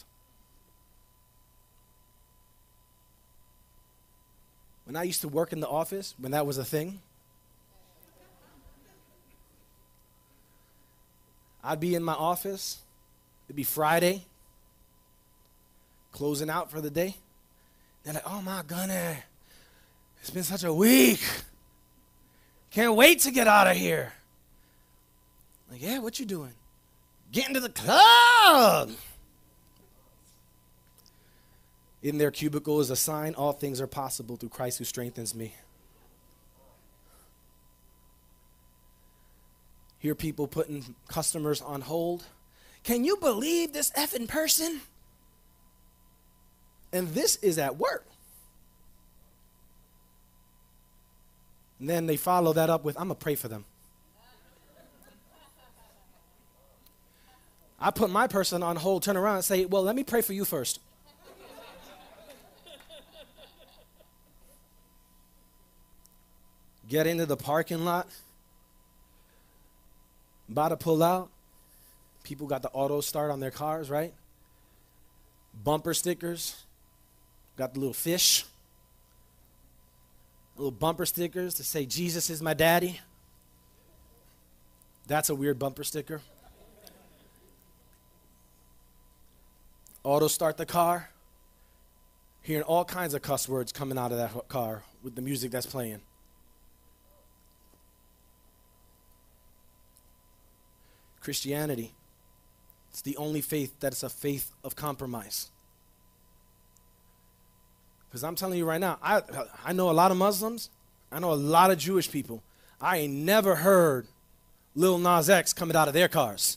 When I used to work in the office, when that was a thing, I'd be in my office. It'd be Friday, closing out for the day. They're like, oh my goodness, it's been such a week. Can't wait to get out of here. Like, yeah, what you doing? Getting to the club. In their cubicle is a sign, all things are possible through Christ who strengthens me. Hear people putting customers on hold. Can you believe this effing person? And this is at work. And then they follow that up with, I'm going to pray for them. I put my person on hold, turn around and say, well, let me pray for you first. Get into the parking lot. About to pull out. People got the auto start on their cars, right? Bumper stickers. Got the little fish. Little bumper stickers to say, Jesus is my daddy. That's a weird bumper sticker. Auto start the car. Hearing all kinds of cuss words coming out of that car with the music that's playing. Christianity, it's the only faith that is a faith of compromise. Because I'm telling you right now, I I know a lot of Muslims. I know a lot of Jewish people. I ain't never heard Lil Nas X coming out of their cars.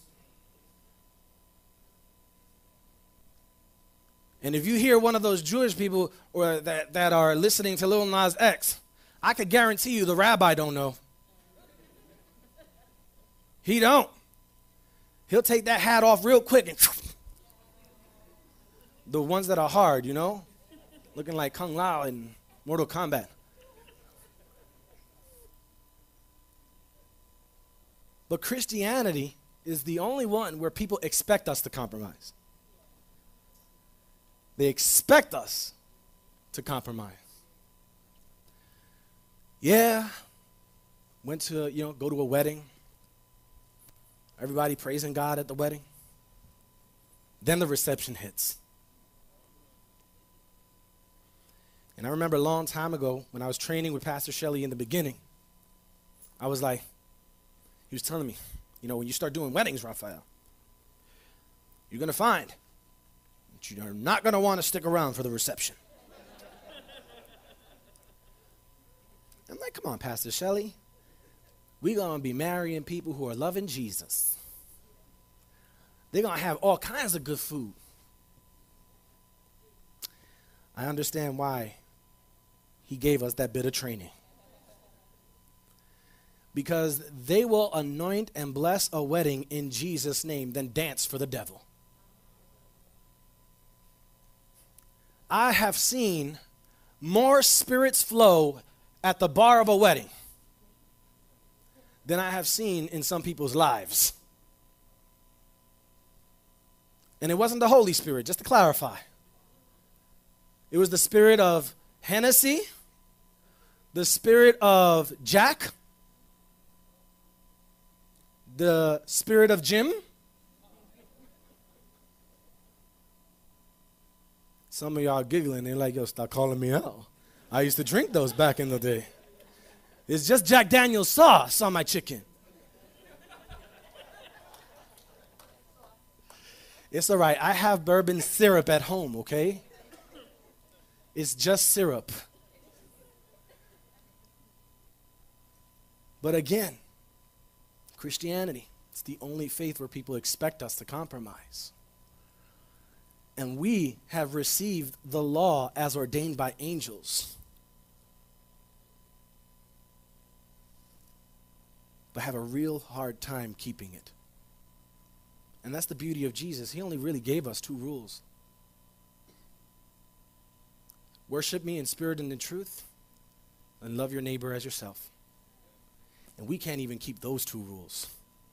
And if you hear one of those Jewish people or that, that are listening to Lil Nas X, I could guarantee you the rabbi don't know. He don't. He'll take that hat off real quick and the ones that are hard, you know, looking like Kung Lao in Mortal Kombat. But Christianity is the only one where people expect us to compromise. They expect us to compromise. Yeah, went to, you know, go to a wedding. Everybody praising God at the wedding. Then the reception hits. And I remember a long time ago when I was training with Pastor Shelley in the beginning, I was like, he was telling me, you know, when you start doing weddings, Raphael, you're going to find that you're not going to want to stick around for the reception. I'm like, come on, Pastor Shelley. We're going to be marrying people who are loving Jesus. They're going to have all kinds of good food. I understand why he gave us that bit of training. Because they will anoint and bless a wedding in Jesus' name, then dance for the devil. I have seen more spirits flow at the bar of a wedding than I have seen in some people's lives. And it wasn't the Holy Spirit, just to clarify. It was the spirit of Hennessy, the spirit of Jack, the spirit of Jim. Some of y'all giggling, they're like, yo, stop calling me out. I used to drink those back in the day. It's just Jack Daniel's sauce on my chicken. It's all right. I have bourbon syrup at home, okay? It's just syrup. But again, Christianity, it's the only faith where people expect us to compromise. And we have received the law as ordained by angels, but have a real hard time keeping it. And that's the beauty of Jesus. He only really gave us two rules. Worship me in spirit and in truth, and love your neighbor as yourself. And we can't even keep those two rules.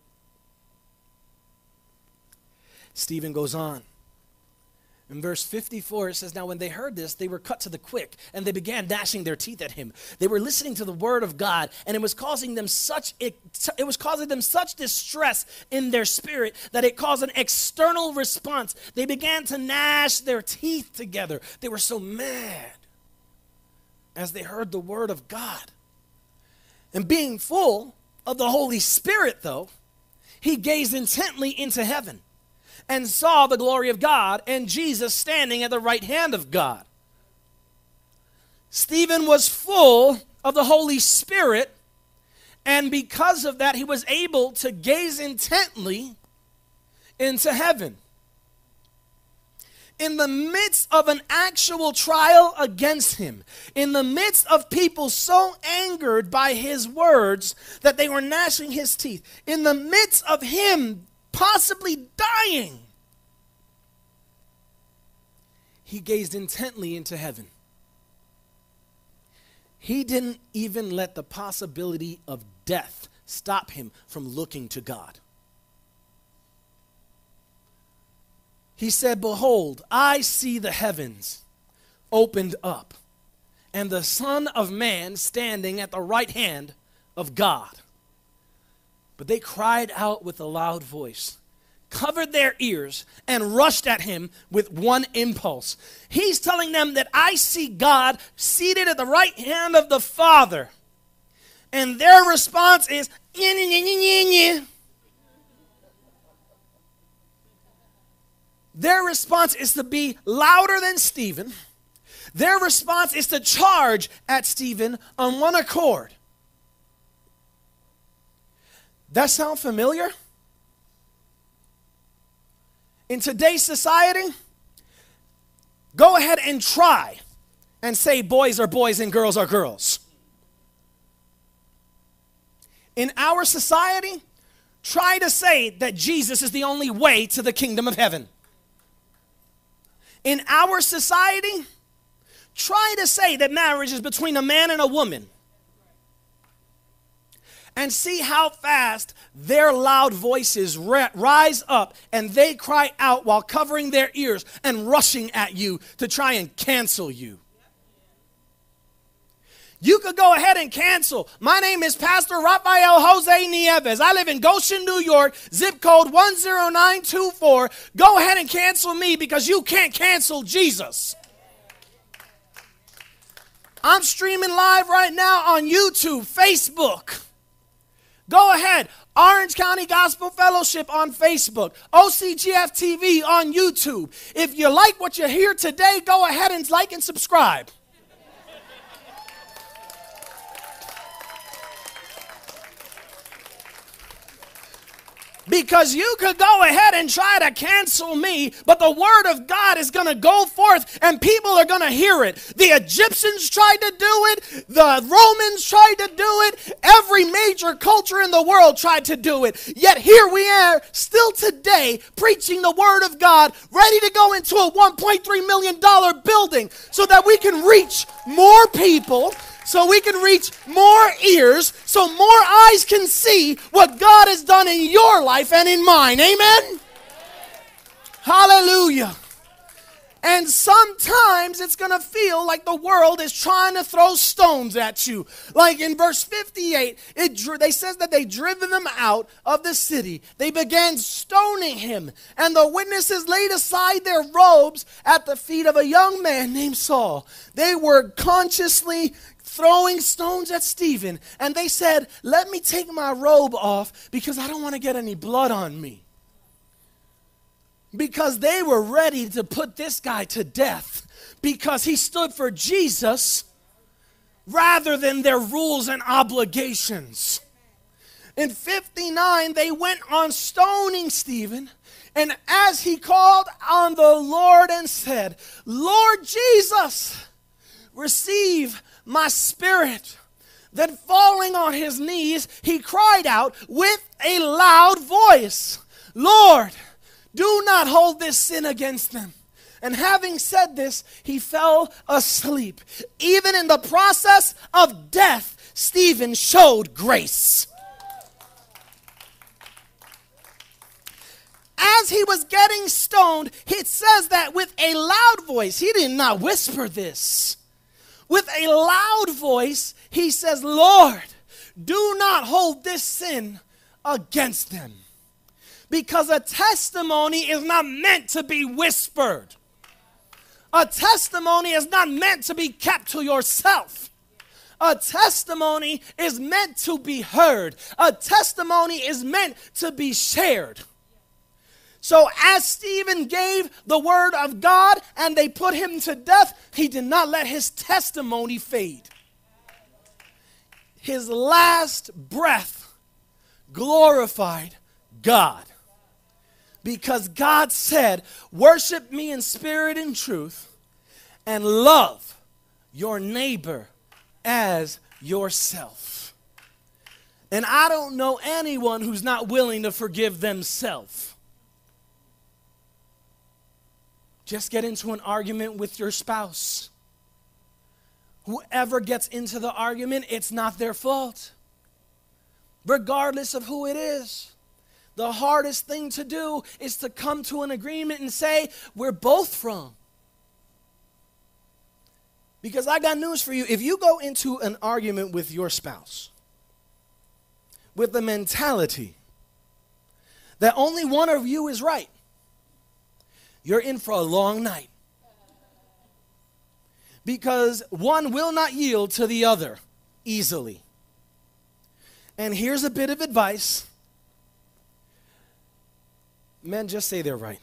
Stephen goes on. In verse fifty-four, it says, now when they heard this, they were cut to the quick, and they began gnashing their teeth at him. They were listening to the word of God, and it was causing them such it, it was causing them such distress in their spirit that it caused an external response. They began to gnash their teeth together. They were so mad as they heard the word of God. And being full of the Holy Spirit, though, he gazed intently into heaven and saw the glory of God and Jesus standing at the right hand of God. Stephen was full of the Holy Spirit, and because of that, he was able to gaze intently into heaven. In the midst of an actual trial against him, in the midst of people so angered by his words that they were gnashing his teeth, in the midst of him possibly dying, he gazed intently into heaven. He didn't even let the possibility of death stop him from looking to God. He said, behold, I see the heavens opened up, and the Son of Man standing at the right hand of God. But they cried out with a loud voice, covered their ears, and rushed at him with one impulse. He's telling them that I see God seated at the right hand of the Father. And their response is, nye, nye, nye, nye, nye. Their response is to be louder than Stephen. Their response is to charge at Stephen on one accord. That sound familiar? In today's society, go ahead and try and say boys are boys and girls are girls. In our society, try to say that Jesus is the only way to the kingdom of heaven. In our society, try to say that marriage is between a man and a woman. And see how fast their loud voices rise up and they cry out while covering their ears and rushing at you to try and cancel you. You could go ahead and cancel. My name is Pastor Rafael Jose Nieves. I live in Goshen, New York, zip code one zero nine two four. Go ahead and cancel me because you can't cancel Jesus. I'm streaming live right now on YouTube, Facebook. Go ahead. Orange County Gospel Fellowship on Facebook. O C G F T V on YouTube. If you like what you hear today, go ahead and like and subscribe. Because you could go ahead and try to cancel me, but the word of God is going to go forth and people are going to hear it. The Egyptians tried to do it. The Romans tried to do it. Every major culture in the world tried to do it. Yet here we are still today preaching the word of God, ready to go into a one point three million dollars building so that we can reach more people, so we can reach more ears, so more eyes can see what God has done in your life and in mine. Amen? Hallelujah. And sometimes it's going to feel like the world is trying to throw stones at you. Like in verse fifty-eight, it they says that they driven them out of the city. They began stoning him, and the witnesses laid aside their robes at the feet of a young man named Saul. They were consciously throwing stones at Stephen, and they said, let me take my robe off because I don't want to get any blood on me. Because they were ready to put this guy to death because he stood for Jesus rather than their rules and obligations. In fifty-nine, they went on stoning Stephen, and as he called on the Lord and said, Lord Jesus, receive my spirit. Then falling on his knees, he cried out with a loud voice, Lord, Do not hold this sin against them. And having said this, he fell asleep. Even in the process of death, Stephen showed grace. As he was getting stoned, it says that with a loud voice, he did not whisper this. With a loud voice, he says, Lord, do not hold this sin against them. Because a testimony is not meant to be whispered. A testimony is not meant to be kept to yourself. A testimony is meant to be heard. A testimony is meant to be shared. So as Stephen gave the word of God and they put him to death, he did not let his testimony fade. His last breath glorified God. Because God said, worship me in spirit and truth and love your neighbor as yourself. And I don't know anyone who's not willing to forgive themselves. Just get into an argument with your spouse. Whoever gets into the argument, it's not their fault. Regardless of who it is. The hardest thing to do is to come to an agreement and say, we're both wrong. Because I got news for you. If you go into an argument with your spouse with the mentality that only one of you is right, you're in for a long night. Because one will not yield to the other easily. And here's a bit of advice. Men, just say they're right.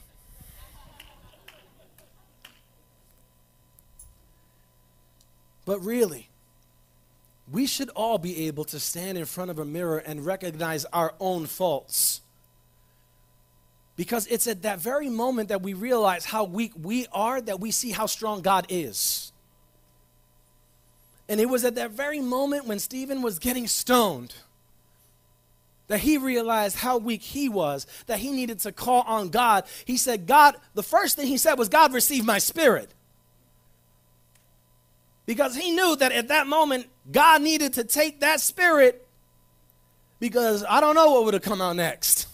But really, we should all be able to stand in front of a mirror and recognize our own faults. Because it's at that very moment that we realize how weak we are that we see how strong God is. And it was at that very moment when Stephen was getting stoned that he realized how weak he was, that he needed to call on God. He said, God, the first thing he said was, God, receive my spirit. Because he knew that at that moment, God needed to take that spirit because I don't know what would have come out next.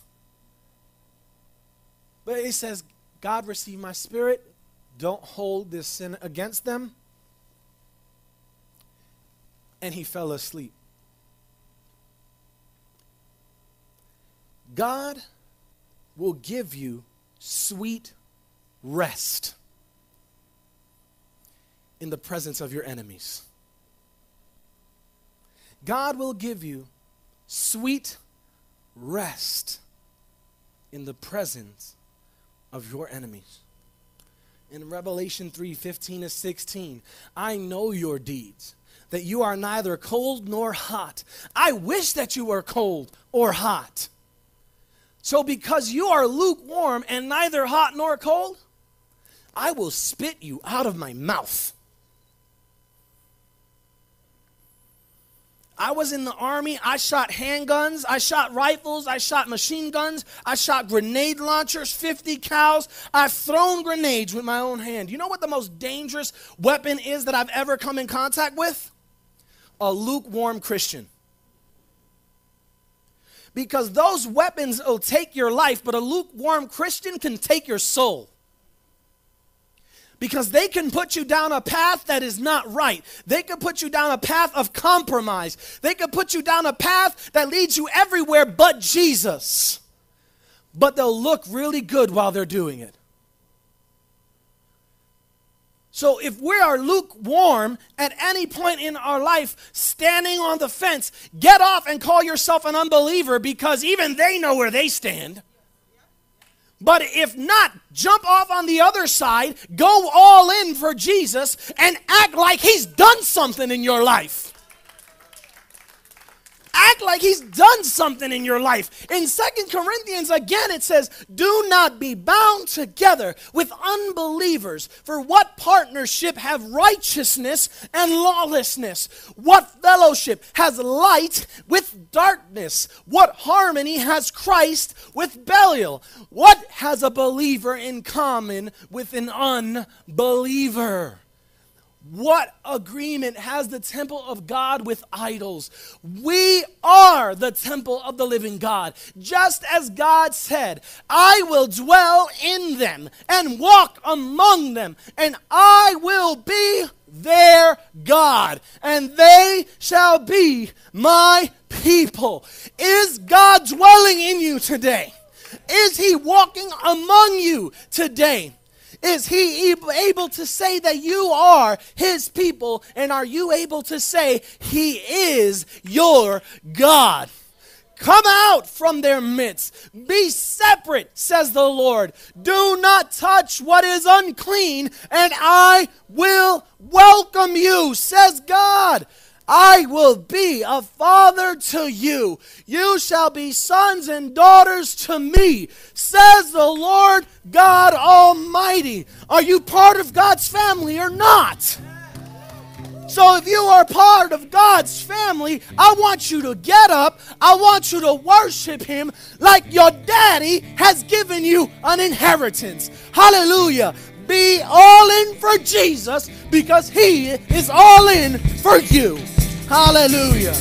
But it says, God, receive my spirit. Don't hold this sin against them. And he fell asleep. God will give you sweet rest in the presence of your enemies. God will give you sweet rest in the presence of your enemies. In Revelation three, fifteen to sixteen, I know your deeds, that you are neither cold nor hot. I wish that you were cold or hot. So because you are lukewarm and neither hot nor cold, I will spit you out of my mouth. I was in the army. I shot handguns. I shot rifles. I shot machine guns. I shot grenade launchers, fifty cals. I've thrown grenades with my own hand. You know what the most dangerous weapon is that I've ever come in contact with? A lukewarm Christian. Because those weapons will take your life, but a lukewarm Christian can take your soul. Because they can put you down a path that is not right. They can put you down a path of compromise. They can put you down a path that leads you everywhere but Jesus. But they'll look really good while they're doing it. So if we are lukewarm at any point in our life, standing on the fence, get off and call yourself an unbeliever because even they know where they stand. But if not, jump off on the other side, go all in for Jesus, and act like he's done something in your life. Act like he's done something in your life. In Second Corinthians, again, it says, do not be bound together with unbelievers. For what partnership have righteousness and lawlessness? What fellowship has light with darkness? What harmony has Christ with Belial? What has a believer in common with an unbeliever? What agreement has the temple of God with idols? We are the temple of the living God. Just as God said, I will dwell in them and walk among them, and I will be their God, and they shall be my people. Is God dwelling in you today? Is he walking among you today? Is he able to say that you are his people? And are you able to say he is your God? Come out from their midst. Be separate, says the Lord. Do not touch what is unclean, and I will welcome you, says God. I will be a father to you. You shall be sons and daughters to me, says the Lord God Almighty. Are you part of God's family or not? So if you are part of God's family, I want you to get up. I want you to worship him like your daddy has given you an inheritance. Hallelujah. Be all in for Jesus because he is all in for you. Hallelujah.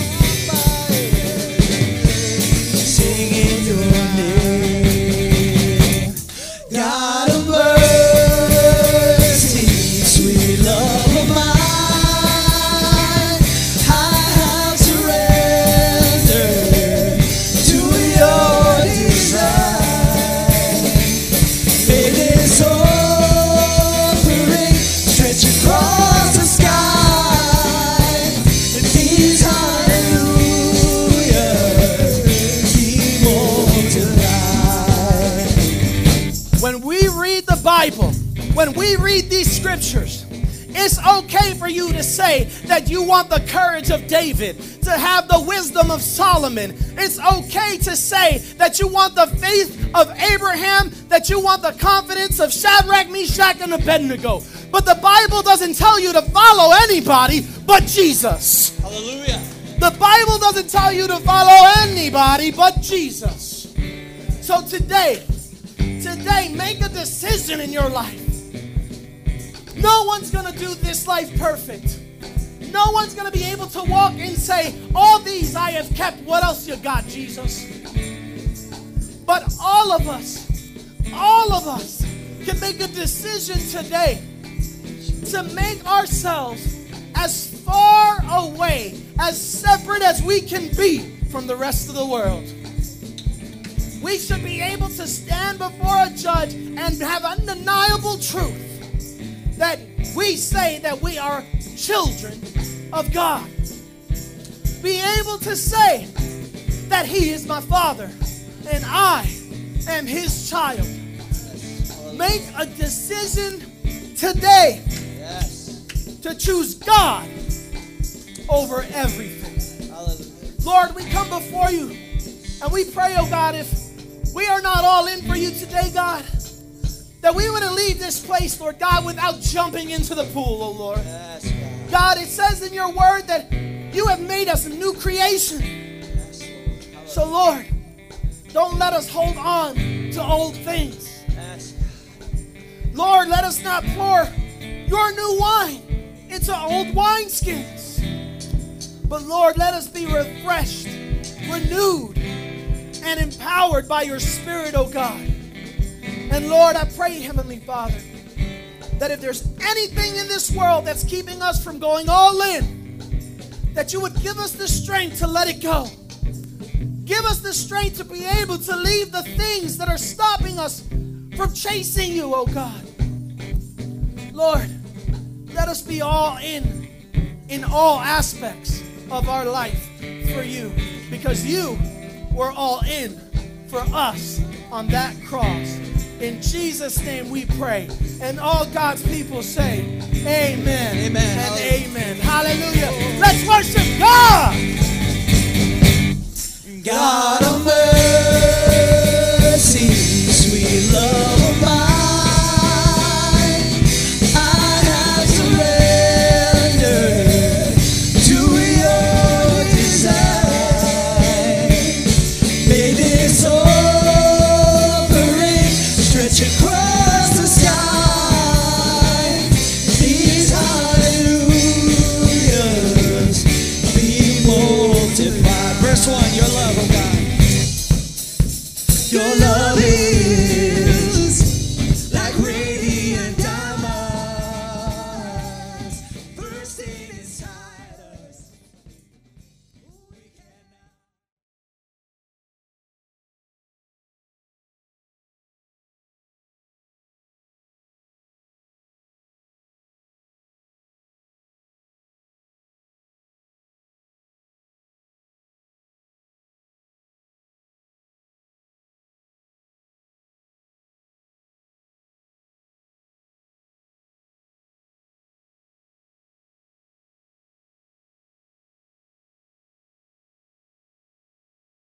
Singing your name, God of mercy, sweet love of mine, I have surrendered to your design. May this offering stretch across the sky. When we read the Bible, when we read these scriptures, it's okay for you to say that you want the courage of David, to have the wisdom of Solomon. It's okay to say that you want the faith of Abraham, that you want the confidence of Shadrach, Meshach, and Abednego. But the Bible doesn't tell you to follow anybody but Jesus. Hallelujah. The Bible doesn't tell you to follow anybody but Jesus. So today, Today, make a decision in your life. No one's going to do this life perfect. No one's going to be able to walk and say, all these I have kept. What else you got, Jesus? But all of us, all of us can make a decision today to make ourselves as far away, as separate as we can be from the rest of the world. We should be able to stand before a judge and have undeniable truth that we say that we are children of God. Be able to say that he is my father and I am his child. Make a decision today to choose God over everything. Lord, we come before you and we pray, oh God, if we are not all in for you today, God, that we wouldn't leave this place, Lord God, without jumping into the pool, oh Lord. Yes, God. God, it says in your word that you have made us a new creation. Yes, Lord. So, Lord, don't let us hold on to old things. Yes. Lord, let us not pour your new wine into old wineskins. But, Lord, let us be refreshed, renewed, and empowered by your Spirit, oh God. And Lord, I pray, Heavenly Father, that if there's anything in this world that's keeping us from going all in, that you would give us the strength to let it go. Give us the strength to be able to leave the things that are stopping us from chasing you, oh God. Lord, let us be all in, in all aspects of our life for you, because you were all in for us on that cross. In Jesus' name we pray. And all God's people say, amen. Amen.